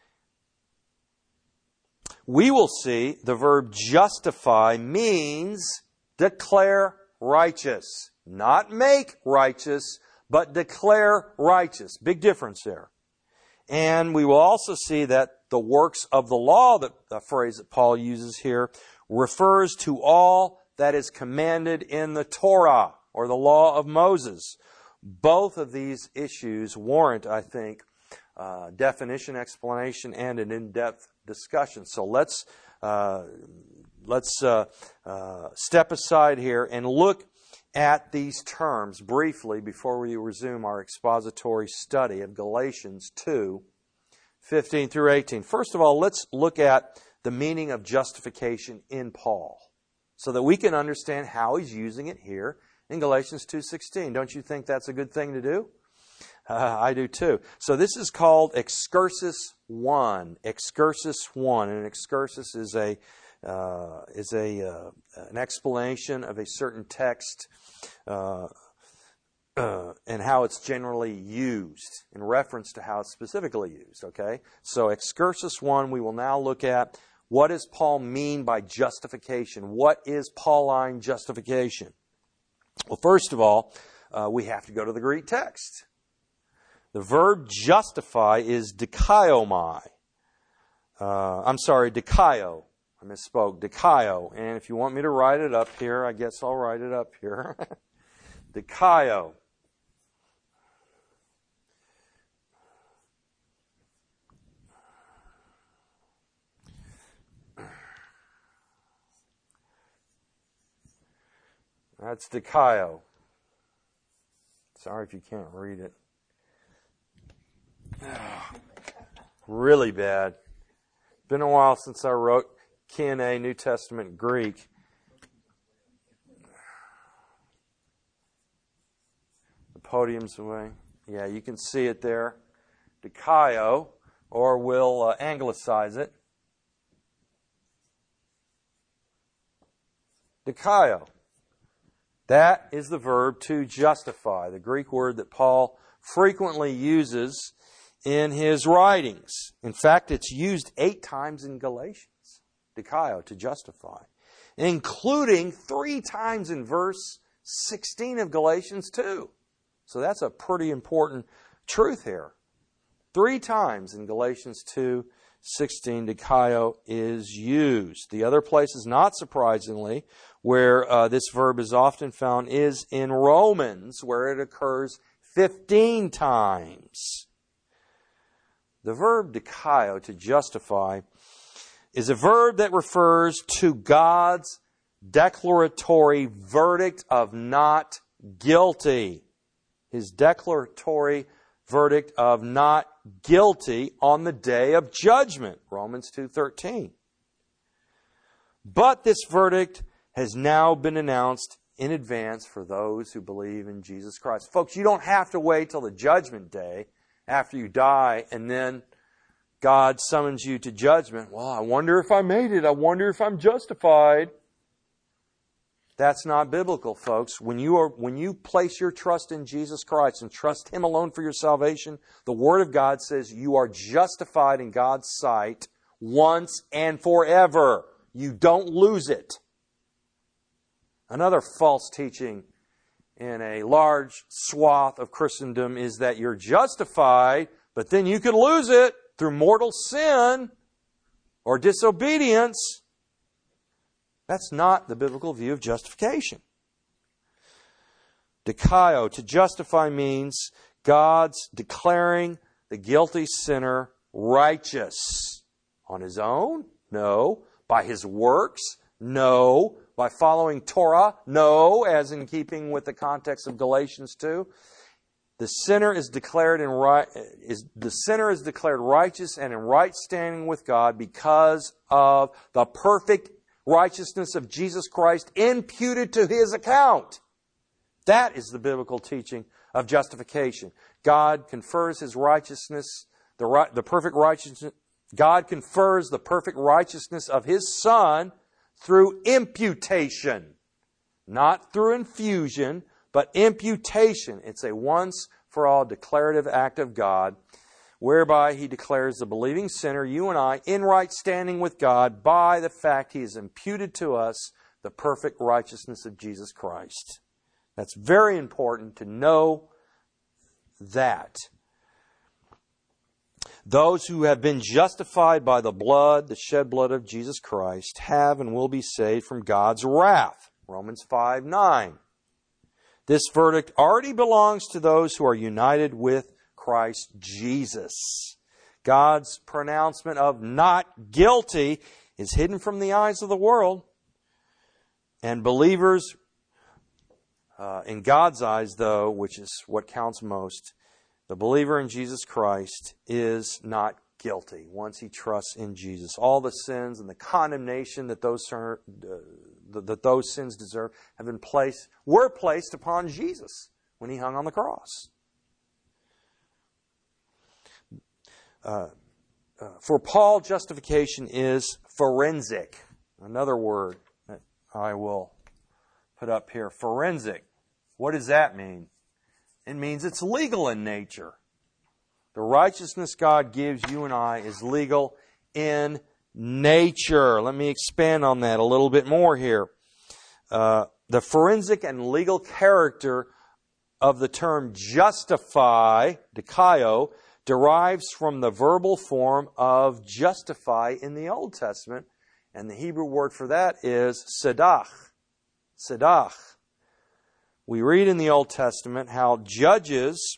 A: We will see the verb justify means declare righteous. Not make righteous, but declare righteous. Big difference there. And we will also see that the works of the law, that the phrase that Paul uses here, refers to all that is commanded in the Torah, or the law of Moses. Both of these issues warrant, I think, uh, definition, explanation, and an in-depth discussion. So let's uh, let's uh, uh, step aside here and look at these terms briefly before we resume our expository study of Galatians two, fifteen through eighteen. First of all, let's look at the meaning of justification in Paul, so that we can understand how he's using it here in Galatians two sixteen. Don't you think that's a good thing to do? Uh, I do too. So this is called excursus one. Excursus one. And an excursus is a uh, is a uh, an explanation of a certain text uh, uh, and how it's generally used in reference to how it's specifically used. Okay. So excursus one. We will now look at, what does Paul mean by justification? What is Pauline justification? Well, first of all, uh, we have to go to the Greek text. The verb justify is dikaiomai. Uh, I'm sorry, dikaio. I misspoke. Dikaio. And if you want me to write it up here, I guess I'll write it up here. Dikaio. That's dikaio. Sorry if you can't read it. Really bad. Been a while since I wrote K N A New Testament Greek. The podium's away. Yeah, you can see it there. Dikaio, or we'll uh, anglicize it. Dikaio. That is the verb to justify, the Greek word that Paul frequently uses in his writings. In fact, it's used eight times in Galatians, dikaio, to justify, including three times in verse sixteen of Galatians two. So that's a pretty important truth here. Three times in Galatians two sixteen, dikaio is used. The other places, not surprisingly, where uh, this verb is often found is in Romans, where it occurs fifteen times. The verb dikaio, to justify, is a verb that refers to God's declaratory verdict of not guilty. His declaratory verdict of not guilty on the day of judgment. Romans two thirteen. But this verdict has now been announced in advance for those who believe in Jesus Christ. Folks, you don't have to wait till the judgment day after you die and then God summons you to judgment. Well, I wonder if I made it. I wonder if I'm justified. That's not biblical, folks. When you are, when you place your trust in Jesus Christ and trust Him alone for your salvation, the Word of God says you are justified in God's sight once and forever. You don't lose it. Another false teaching in a large swath of Christendom is that you're justified, but then you could lose it through mortal sin or disobedience. That's not the biblical view of justification. Dikaio, to justify, means God's declaring the guilty sinner righteous. On his own? No. By his works? No. By following Torah? No, as in keeping with the context of Galatians two. The sinner is declared in right, is the sinner is declared righteous and in right standing with God because of the perfect righteousness of Jesus Christ imputed to his account. That is the biblical teaching of justification. God confers His righteousness, the right, the perfect righteousness. God confers the perfect righteousness of His Son through imputation, not through infusion, but imputation. It's a once for all declarative act of God, whereby He declares the believing sinner, you and I, in right standing with God by the fact He has imputed to us the perfect righteousness of Jesus Christ. That's very important to know that. Those who have been justified by the blood, the shed blood of Jesus Christ, have and will be saved from God's wrath. Romans five nine. This verdict already belongs to those who are united with Christ Jesus. God's pronouncement of not guilty is hidden from the eyes of the world. And believers, uh, in God's eyes, though, which is what counts most, the believer in Jesus Christ is not guilty once he trusts in Jesus. All the sins and the condemnation that those uh, that those sins deserve have been placed, were placed upon Jesus when He hung on the cross. Uh, uh, for Paul, justification is forensic. Another word that I will put up here. Forensic. What does that mean? It means it's legal in nature. The righteousness God gives you and I is legal in nature. Let me expand on that a little bit more here. Uh, the forensic and legal character of the term justify, dikaio, derives from the verbal form of justify in the Old Testament. And the Hebrew word for that is sedach. Sedach. We read in the Old Testament how judges,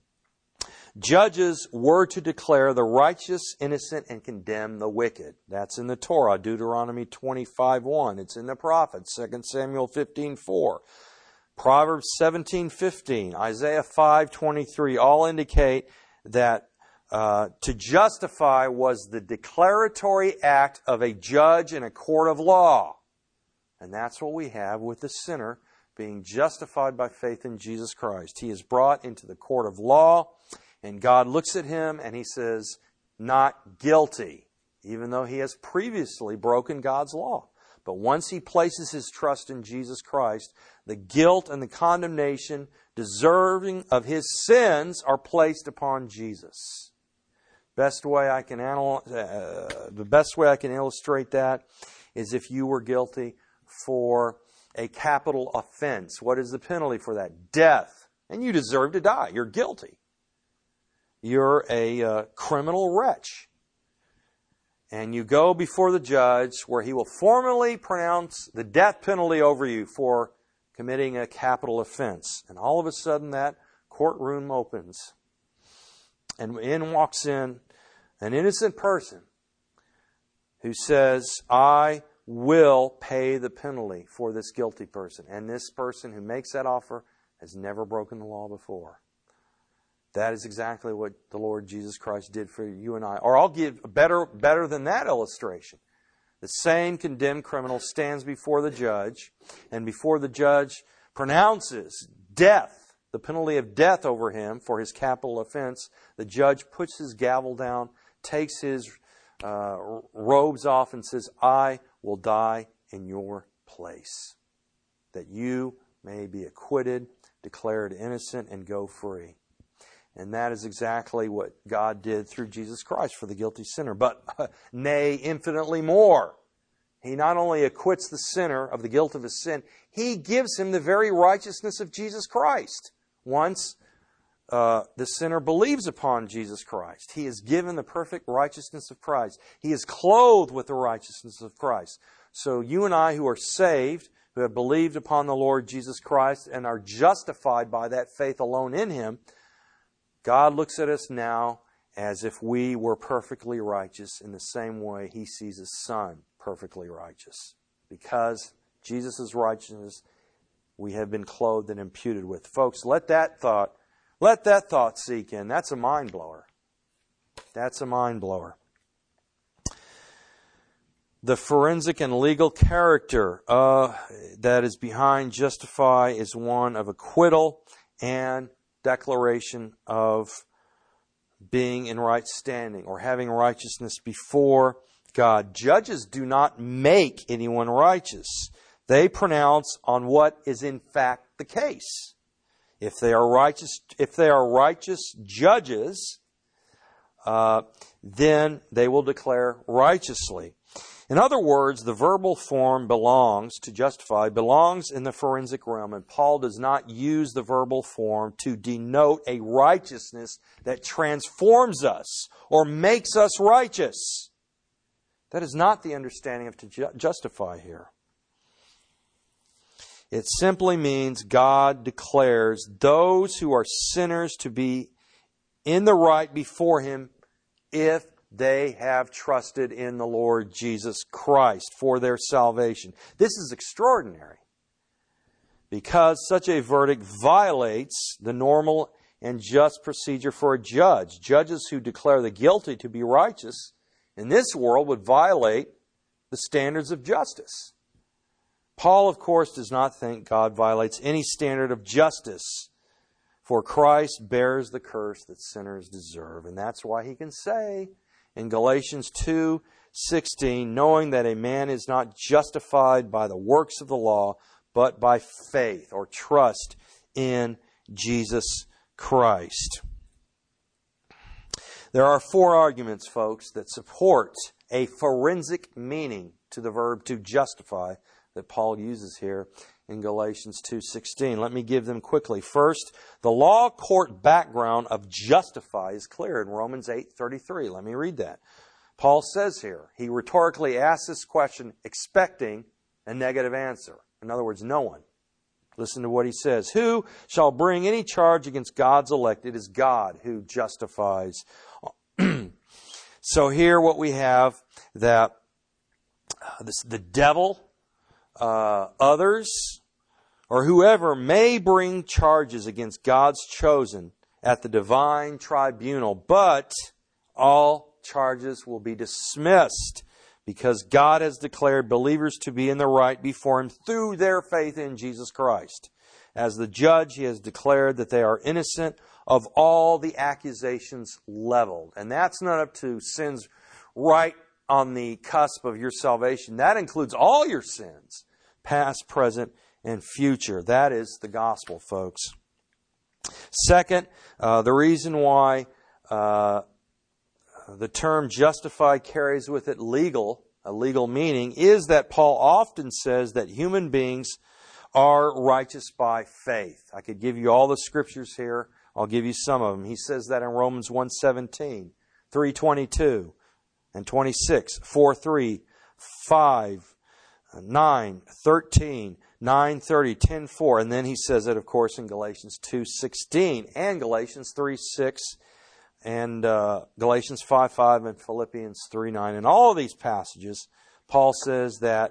A: judges were to declare the righteous innocent and condemn the wicked. That's in the Torah, Deuteronomy twenty-five one. It's in the prophets, Second Samuel fifteen four. Proverbs seventeen fifteen, Isaiah five twenty-three, all indicate that uh, to justify was the declaratory act of a judge in a court of law. And that's what we have with the sinner being justified by faith in Jesus Christ. He is brought into the court of law, and God looks at him and He says, not guilty, even though he has previously broken God's law. But once he places his trust in Jesus Christ, the guilt and the condemnation deserving of his sins are placed upon Jesus. Best way I can analyze, uh, the best way I can illustrate that is if you were guilty for a capital offense. What is the penalty for that? Death. And you deserve to die. You're guilty. You're a uh, criminal wretch. And you go before the judge where he will formally pronounce the death penalty over you for committing a capital offense. And all of a sudden that courtroom opens. And in walks in an innocent person who says, I will pay the penalty for this guilty person. And this person who makes that offer has never broken the law before. That is exactly what the Lord Jesus Christ did for you and I. Or I'll give better, better than that illustration. The same condemned criminal stands before the judge, and before the judge pronounces death, the penalty of death over him for his capital offense, the judge puts his gavel down, takes his uh, robes off, and says, I will die in your place, that you may be acquitted, declared innocent, and go free. And that is exactly what God did through Jesus Christ for the guilty sinner. But, uh, nay, infinitely more. He not only acquits the sinner of the guilt of his sin, He gives him the very righteousness of Jesus Christ. Once uh, the sinner believes upon Jesus Christ, he is given the perfect righteousness of Christ. He is clothed with the righteousness of Christ. So you and I who are saved, who have believed upon the Lord Jesus Christ and are justified by that faith alone in Him, God looks at us now as if we were perfectly righteous in the same way He sees His Son perfectly righteous. Because Jesus' righteousness we have been clothed and imputed with. Folks, let that thought, let that thought sink in. That's a mind blower. That's a mind blower. The forensic and legal character uh, that is behind justify is one of acquittal and declaration of being in right standing or having righteousness before God. Judges do not make anyone righteous. They pronounce on what is in fact the case. If they are righteous, if they are righteous judges, uh, then they will declare righteously. In other words, the verbal form belongs to justify, belongs in the forensic realm, and Paul does not use the verbal form to denote a righteousness that transforms us or makes us righteous. That is not the understanding of to ju- justify here. It simply means God declares those who are sinners to be in the right before Him if they have trusted in the Lord Jesus Christ for their salvation. This is extraordinary because such a verdict violates the normal and just procedure for a judge. Judges who declare the guilty to be righteous in this world would violate the standards of justice. Paul, of course, does not think God violates any standard of justice, for Christ bears the curse that sinners deserve. And that's why he can say in Galatians two sixteen, knowing that a man is not justified by the works of the law, but by faith or trust in Jesus Christ. There are four arguments, folks, that support a forensic meaning to the verb to justify that Paul uses here in Galatians two sixteen. Let me give them quickly. First, the law court background of justify is clear in Romans eight thirty-three. Let me read that. Paul says here, he rhetorically asks this question expecting a negative answer. In other words, no one. Listen to what he says. Who shall bring any charge against God's elect? It is God who justifies. So here what we have, that uh, this, the devil, uh, others, or whoever may bring charges against God's chosen at the divine tribunal, but all charges will be dismissed because God has declared believers to be in the right before Him through their faith in Jesus Christ. As the judge, He has declared that they are innocent of all the accusations leveled. And that's not up to sins right on the cusp of your salvation. That includes all your sins, past, present, and future. That is the gospel, folks. Second, uh, the reason why uh, the term justified carries with it legal, a legal meaning, is that Paul often says that human beings are righteous by faith. I could give you all the scriptures here. I'll give you some of them. He says that in Romans one seventeen, three twenty-two, and twenty-six, four three, five, nine, thirteen, nine thirty, ten four, and then he says it, of course, in Galatians two sixteen and Galatians three six and uh, Galatians five five and Philippians three nine. In all of these passages, Paul says that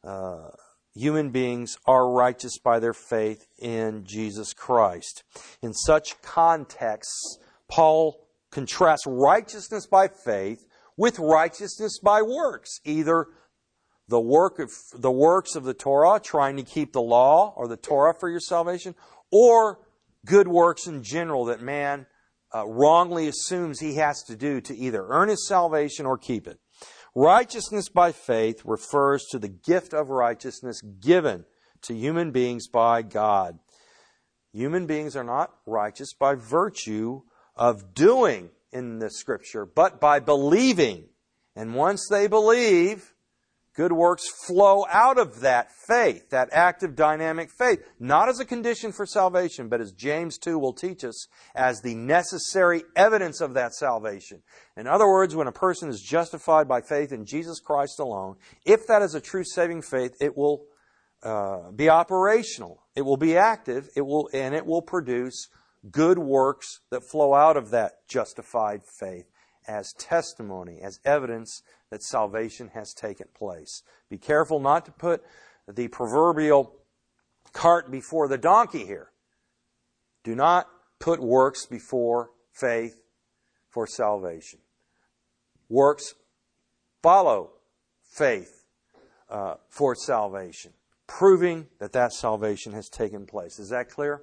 A: uh, human beings are righteous by their faith in Jesus Christ. In such contexts, Paul contrasts righteousness by faith with righteousness by works, either the work of the works of the Torah, trying to keep the law or the Torah for your salvation, or good works in general that man uh, wrongly assumes he has to do to either earn his salvation or keep it. Righteousness by faith refers to the gift of righteousness given to human beings by God. Human beings are not righteous by virtue of doing in the Scripture, but by believing. And once they believe, good works flow out of that faith, that active, dynamic faith, not as a condition for salvation, but as James two will teach us, as the necessary evidence of that salvation. In other words, when a person is justified by faith in Jesus Christ alone, if that is a true saving faith, it will uh, be operational. It will be active, it will, and it will produce good works that flow out of that justified faith as testimony, as evidence that salvation has taken place. Be careful not to put the proverbial cart before the donkey here. Do not put works before faith for salvation. Works follow faith uh, for salvation, proving that that salvation has taken place. Is that clear?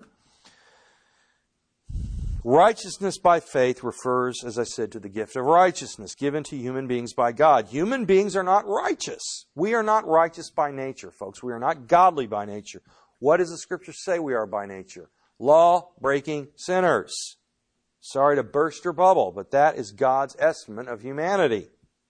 A: Righteousness by faith refers, as I said, to the gift of righteousness given to human beings by God. Human beings are not righteous. We are not righteous by nature, folks. We are not godly by nature. What does the Scripture say we are by nature? Law-breaking sinners. Sorry to burst your bubble, but that is God's estimate of humanity.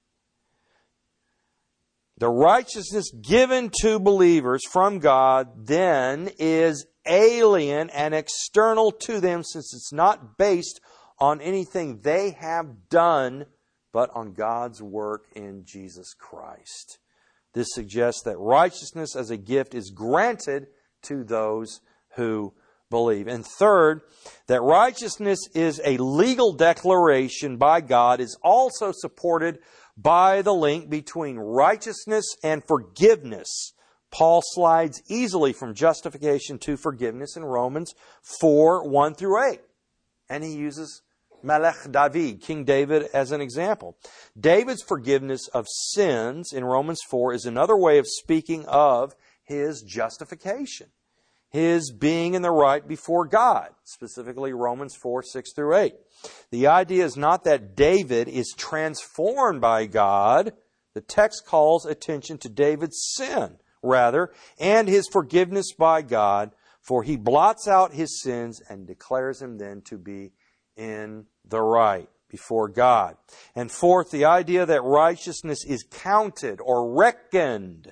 A: The righteousness given to believers from God then is alien and external to them, since it's not based on anything they have done, but on God's work in Jesus Christ. This suggests that righteousness as a gift is granted to those who believe. And third, that righteousness is a legal declaration by God is also supported by the link between righteousness and forgiveness. Paul slides easily from justification to forgiveness in Romans four, one through eight. And he uses Melech David, King David, as an example. David's forgiveness of sins in Romans four is another way of speaking of his justification, his being in the right before God, specifically Romans four, six through eight. The idea is not that David is transformed by God. The text calls attention to David's sin, rather, and his forgiveness by God, for he blots out his sins and declares him then to be in the right before God. And fourth, the idea that righteousness is counted or reckoned,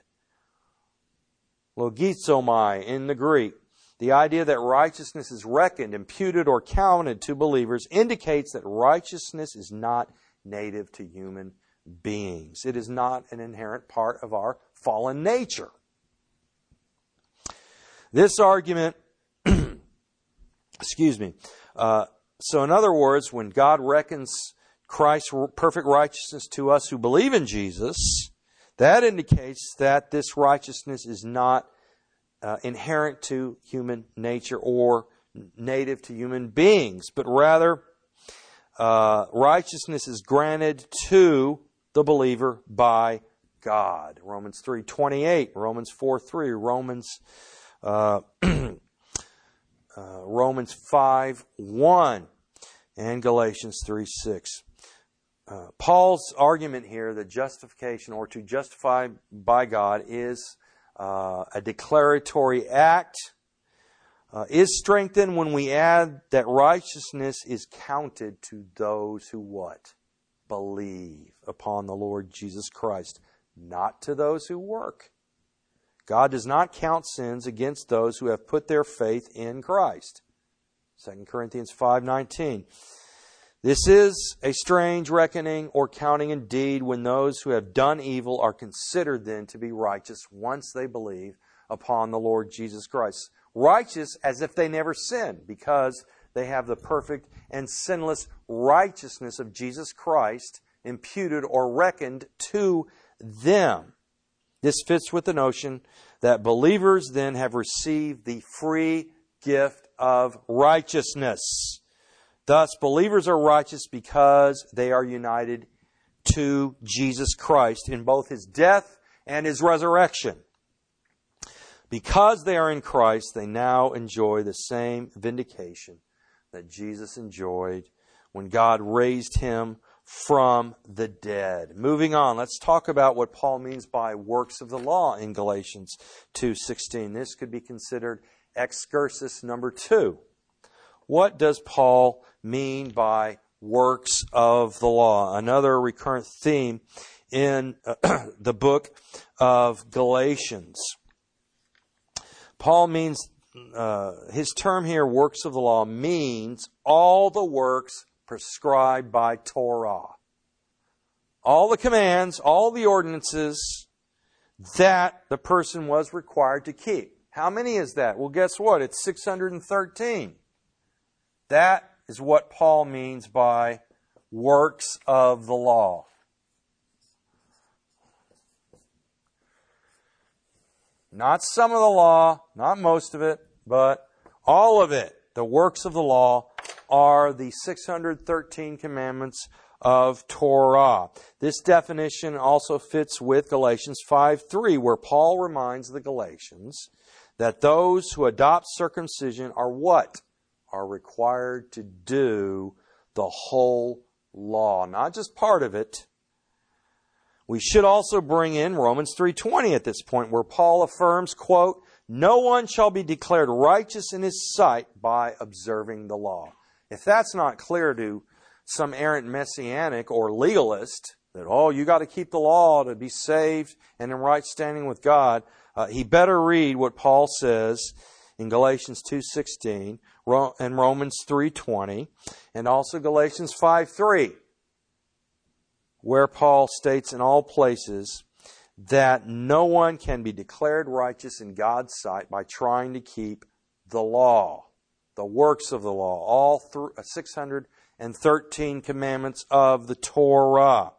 A: logizomai in the Greek. The idea that righteousness is reckoned, imputed, or counted to believers indicates that righteousness is not native to human beings. It is not an inherent part of our fallen nature. This argument, excuse me, uh, so in other words, when God reckons Christ's perfect righteousness to us who believe in Jesus, that indicates that this righteousness is not uh, inherent to human nature or native to human beings, but rather uh, righteousness is granted to the believer by God. Romans three twenty-eight, Romans four three, Romans uh, uh, Romans five one, and Galatians three six. Uh, Paul's argument here that justification, or to justify by God, is uh, a declaratory act, uh, is strengthened when we add that righteousness is counted to those who what? Believe upon the Lord Jesus Christ, not to those who work. God does not count sins against those who have put their faith in Christ. Second Corinthians five nineteen. This is a strange reckoning or counting indeed, when those who have done evil are considered then to be righteous once they believe upon the Lord Jesus Christ. Righteous as if they never sinned, because they have the perfect and sinless righteousness of Jesus Christ imputed or reckoned to them. This fits with the notion that believers then have received the free gift of righteousness. Thus, believers are righteous because they are united to Jesus Christ in both His death and His resurrection. Because they are in Christ, they now enjoy the same vindication that Jesus enjoyed when God raised Him from the dead. Moving on, let's talk about what Paul means by works of the law in Galatians two sixteen. This could be considered excursus number two. What does Paul mean by works of the law? Another recurrent theme in uh, the book of Galatians. Paul means, uh, his term here, works of the law, means all the works prescribed by Torah. All the commands, all the ordinances that the person was required to keep. How many is that? Well, guess what? It's six hundred thirteen. That is what Paul means by works of the law. Not some of the law, not most of it, but all of it. The works of the law are the six hundred thirteen commandments of Torah. This definition also fits with Galatians five three, where Paul reminds the Galatians that those who adopt circumcision are what? Are required to do the whole law, not just part of it. We should also bring in Romans three twenty at this point, where Paul affirms, quote, "No one shall be declared righteous in his sight by observing the law." If that's not clear to some errant messianic or legalist, that, oh, you got to keep the law to be saved and in right standing with God, uh, he better read what Paul says in Galatians two sixteen and Romans three twenty, and also Galatians five three, where Paul states in all places that no one can be declared righteous in God's sight by trying to keep the law, the works of the law, all through six hundred thirteen commandments of the Torah.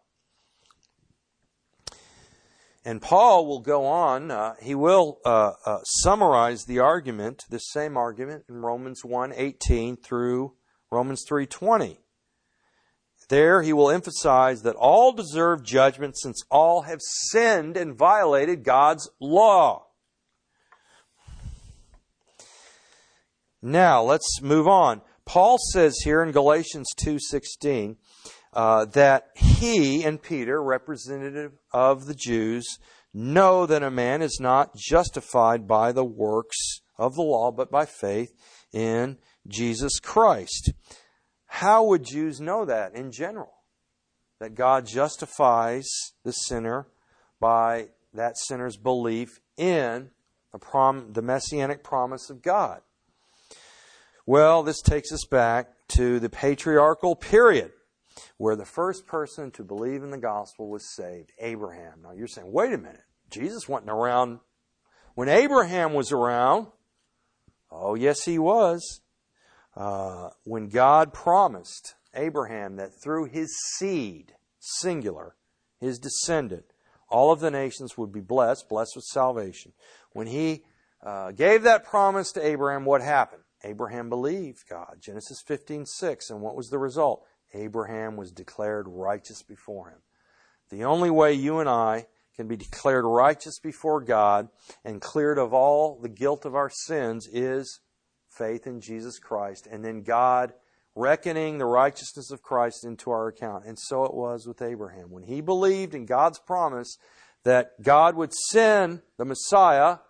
A: And Paul will go on, uh, he will uh, uh, summarize the argument, this same argument, in Romans one eighteen through Romans three twenty. There he will emphasize that all deserve judgment since all have sinned and violated God's law. Now, let's move on. Paul says here in Galatians two sixteen uh, that he and Peter, representative of the Jews, know that a man is not justified by the works of the law, but by faith in Jesus Christ. How would Jews know that in general? That God justifies the sinner by that sinner's belief in the, prom- the messianic promise of God. Well, this takes us back to the patriarchal period, where the first person to believe in the gospel was saved, Abraham. Now you're saying, wait a minute, Jesus wasn't around when Abraham was around. Oh, yes, he was. Uh, when God promised Abraham that through his seed, singular, his descendant, all of the nations would be blessed, blessed with salvation. When he uh, gave that promise to Abraham, what happened? Abraham believed God. Genesis fifteen six. And what was the result? Abraham was declared righteous before him. The only way you and I can be declared righteous before God and cleared of all the guilt of our sins is faith in Jesus Christ, and then God reckoning the righteousness of Christ into our account. And so it was with Abraham. When he believed in God's promise that God would send the Messiah,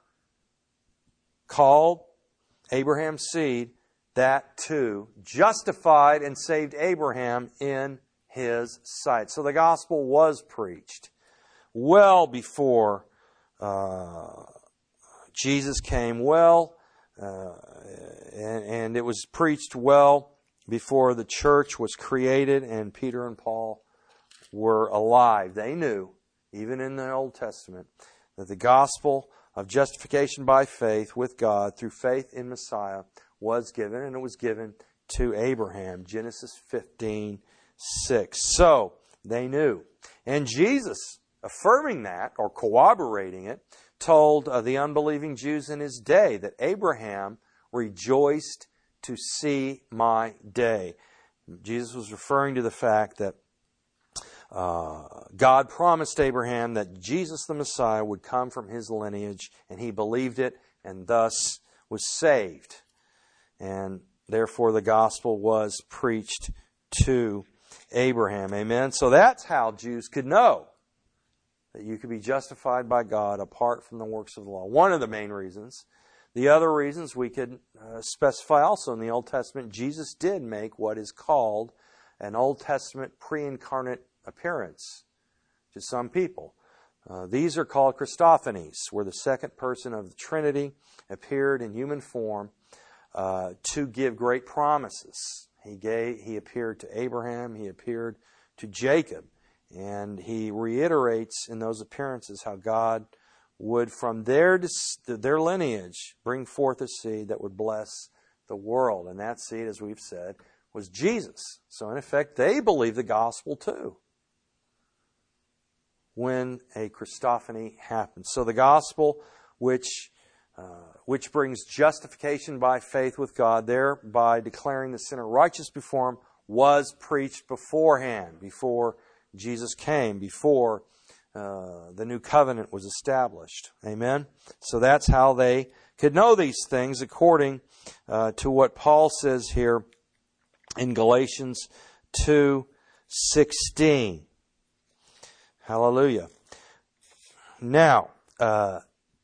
A: called Abraham's seed, that too justified and saved Abraham in his sight. So the gospel was preached well before uh, Jesus came, well, uh, and, and it was preached well before the church was created and Peter and Paul were alive. They knew, even in the Old Testament, that the gospel of justification by faith with God through faith in Messiah was given, and it was given to Abraham. Genesis fifteen six. So, they knew. And Jesus affirming that or corroborating it, told uh, the unbelieving Jews in his day that Abraham rejoiced to see my day. Jesus was referring to the fact that uh, God promised Abraham that Jesus the Messiah would come from his lineage, and he believed it and thus was saved. And therefore the gospel was preached to Abraham. Amen. So that's how Jews could know that you could be justified by God apart from the works of the law. One of the main reasons. The other reasons we could uh, specify also in the Old Testament, Jesus did make what is called an Old Testament pre-incarnate appearance to some people. Uh, these are called Christophanies, where the second person of the Trinity appeared in human form uh, to give great promises. He gave, he appeared to Abraham, he appeared to Jacob, and he reiterates in those appearances how God would from their, their lineage bring forth a seed that would bless the world. And that seed, as we've said, was Jesus. So in effect, they believe the gospel too when a Christophany happens. So the gospel, which uh, which brings justification by faith with God, thereby declaring the sinner righteous before Him, was preached beforehand, before Jesus came, before uh, the new covenant was established. Amen? So that's how they could know these things, according uh, to what Paul says here in Galatians two sixteen. Hallelujah. Now, uh,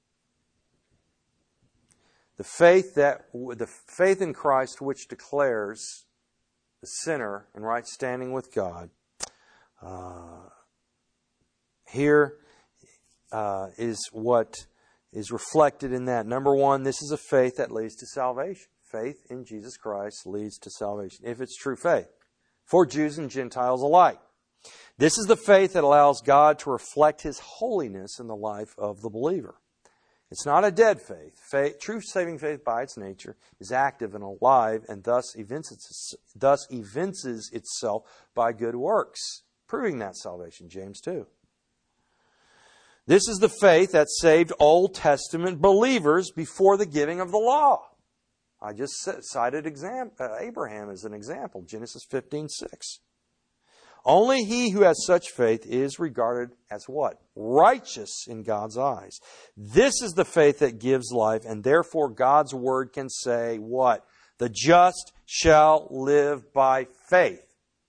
A: the faith that the faith in Christ, which declares the sinner in right standing with God, uh, here uh, is what is reflected in that. Number one, this is a faith that leads to salvation. Faith in Jesus Christ leads to salvation, if it's true faith, for Jews and Gentiles alike. This is the faith that allows God to reflect His holiness in the life of the believer. It's not a dead faith. faith. True saving faith by its nature is active and alive, and thus evinces, thus evinces itself by good works, proving that salvation, James two. This is the faith that saved Old Testament believers before the giving of the law. I just cited exam- uh, Abraham as an example, Genesis fifteen six. Only he who has such faith is regarded as what? Righteous in God's eyes. This is the faith that gives life, and therefore God's word can say what? The just shall live by faith.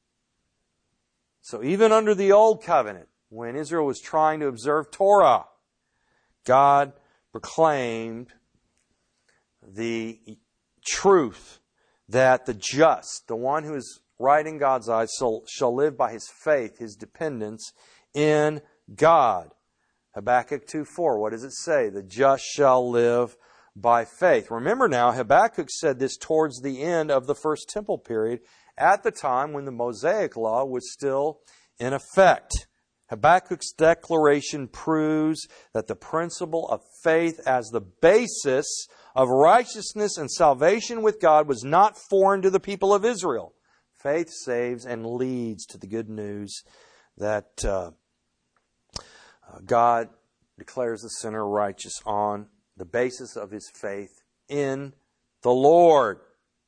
A: So even under the old covenant, when Israel was trying to observe Torah, God proclaimed the truth that the just, the one who is right in God's eyes, shall, shall live by his faith, his dependence in God. Habakkuk two four, what does it say? The just shall live by faith. Remember now, Habakkuk said this towards the end of the First Temple period, at the time when the Mosaic Law was still in effect. Habakkuk's declaration proves that the principle of faith as the basis of righteousness and salvation with God was not foreign to the people of Israel. Faith saves and leads to the good news that uh, God declares the sinner righteous on the basis of his faith in the Lord.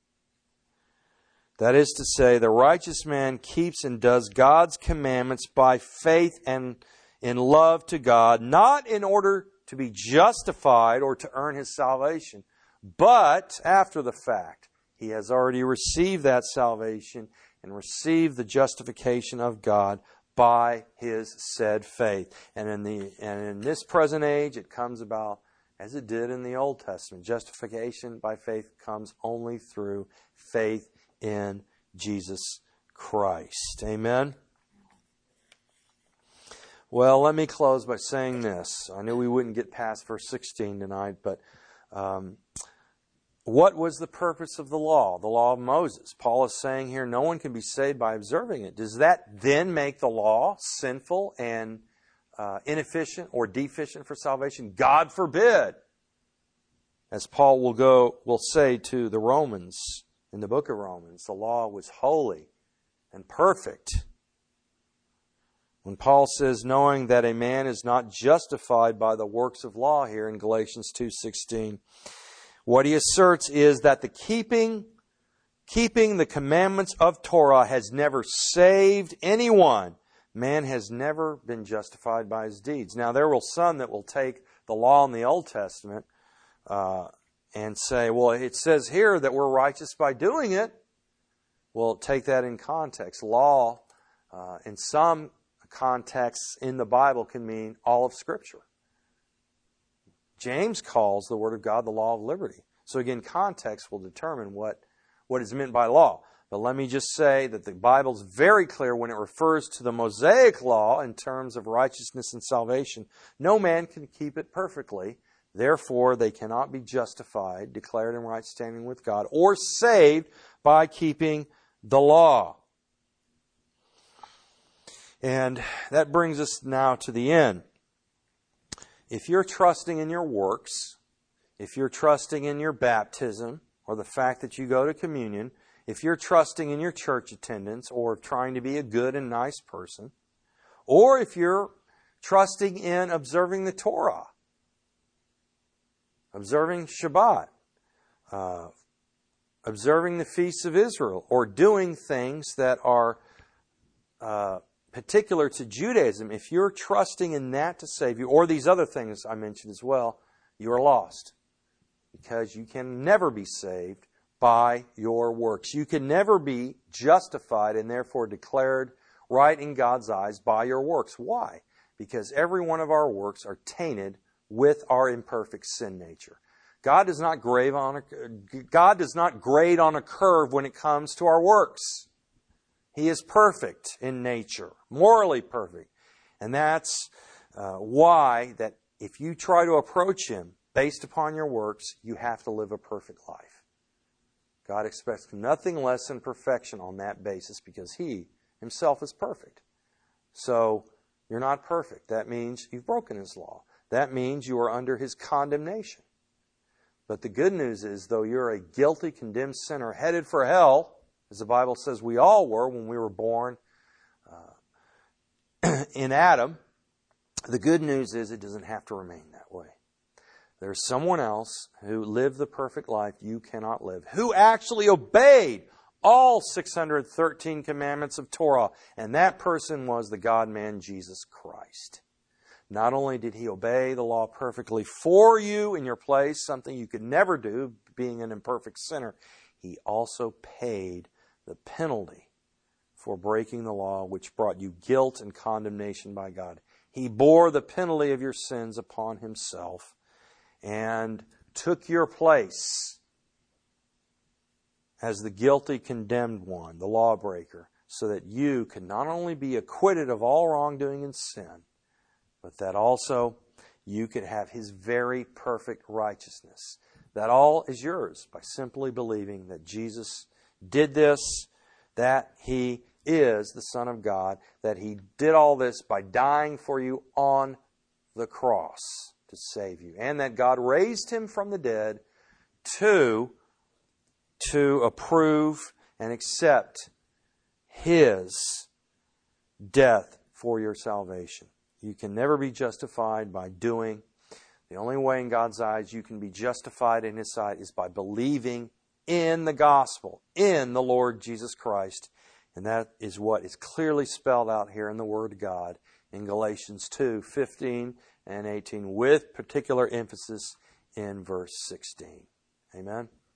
A: That is to say, the righteous man keeps and does God's commandments by faith and in love to God, not in order to be justified or to earn his salvation, but after the fact. He has already received that salvation and received the justification of God by his said faith. And in the and in this present age, it comes about as it did in the Old Testament. Justification by faith comes only through faith in Jesus Christ. Amen? Well, let me close by saying this. I knew we wouldn't get past verse sixteen tonight, but um, what was the purpose of the law, the law of Moses? Paul is saying here, no one can be saved by observing it. Does that then make the law sinful and uh, inefficient or deficient for salvation? God forbid. As Paul will go, will say to the Romans in the book of Romans, the law was holy and perfect When Paul says, knowing that a man is not justified by the works of law here in Galatians two sixteen, what he asserts is that the keeping, keeping the commandments of Torah has never saved anyone. Man has never been justified by his deeds. Now, there will some that will take the law in the Old Testament uh, and say, well, it says here that we're righteous by doing it. Well, take that in context. Law, uh, in some contexts in the Bible, can mean all of Scripture. James calls the Word of God the law of liberty. So again, context will determine what, what is meant by law. But let me just say that the Bible's very clear when it refers to the Mosaic law in terms of righteousness and salvation. No man can keep it perfectly. Therefore, they cannot be justified, declared in right standing with God, or saved by keeping the law. And that brings us now to the end. If you're trusting in your works, if you're trusting in your baptism, or the fact that you go to communion, if you're trusting in your church attendance, or trying to be a good and nice person, or if you're trusting in observing the Torah, observing Shabbat, uh, observing the feasts of Israel, or doing things that are uh, particular to Judaism, if you're trusting in that to save you, or these other things I mentioned as well, you are lost. Because you can never be saved by your works. You can never be justified and therefore declared right in God's eyes by your works. Why? Because every one of our works are tainted with our imperfect sin nature. God does not grade on a, God does not grade on a curve when it comes to our works. He is perfect in nature, morally perfect. And that's uh, why that if you try to approach Him based upon your works, you have to live a perfect life. God expects nothing less than perfection on that basis because He Himself is perfect. So, you're not perfect. That means you've broken His law. That means you are under His condemnation. But the good news is, though you're a guilty, condemned sinner headed for hell, as the Bible says we all were when we were born uh, in Adam, the good news is it doesn't have to remain that way. There's someone else who lived the perfect life you cannot live, who actually obeyed all six hundred thirteen commandments of Torah, and that person was the God-man Jesus Christ. Not only did He obey the law perfectly for you in your place, something you could never do, being an imperfect sinner, He also paid the penalty for breaking the law, which brought you guilt and condemnation by God. He bore the penalty of your sins upon Himself and took your place as the guilty, condemned one, the lawbreaker, so that you can not only be acquitted of all wrongdoing and sin, but that also you could have His very perfect righteousness. That all is yours by simply believing that Jesus did this, that He is the Son of God, that He did all this by dying for you on the cross to save you, and that God raised Him from the dead to, to approve and accept His death for your salvation. You can never be justified by doing. The only way in God's eyes you can be justified in His sight is by believing in the gospel, in the Lord Jesus Christ. And that is what is clearly spelled out here in the Word of God in Galatians two fifteen and eighteen, with particular emphasis in verse sixteen. Amen.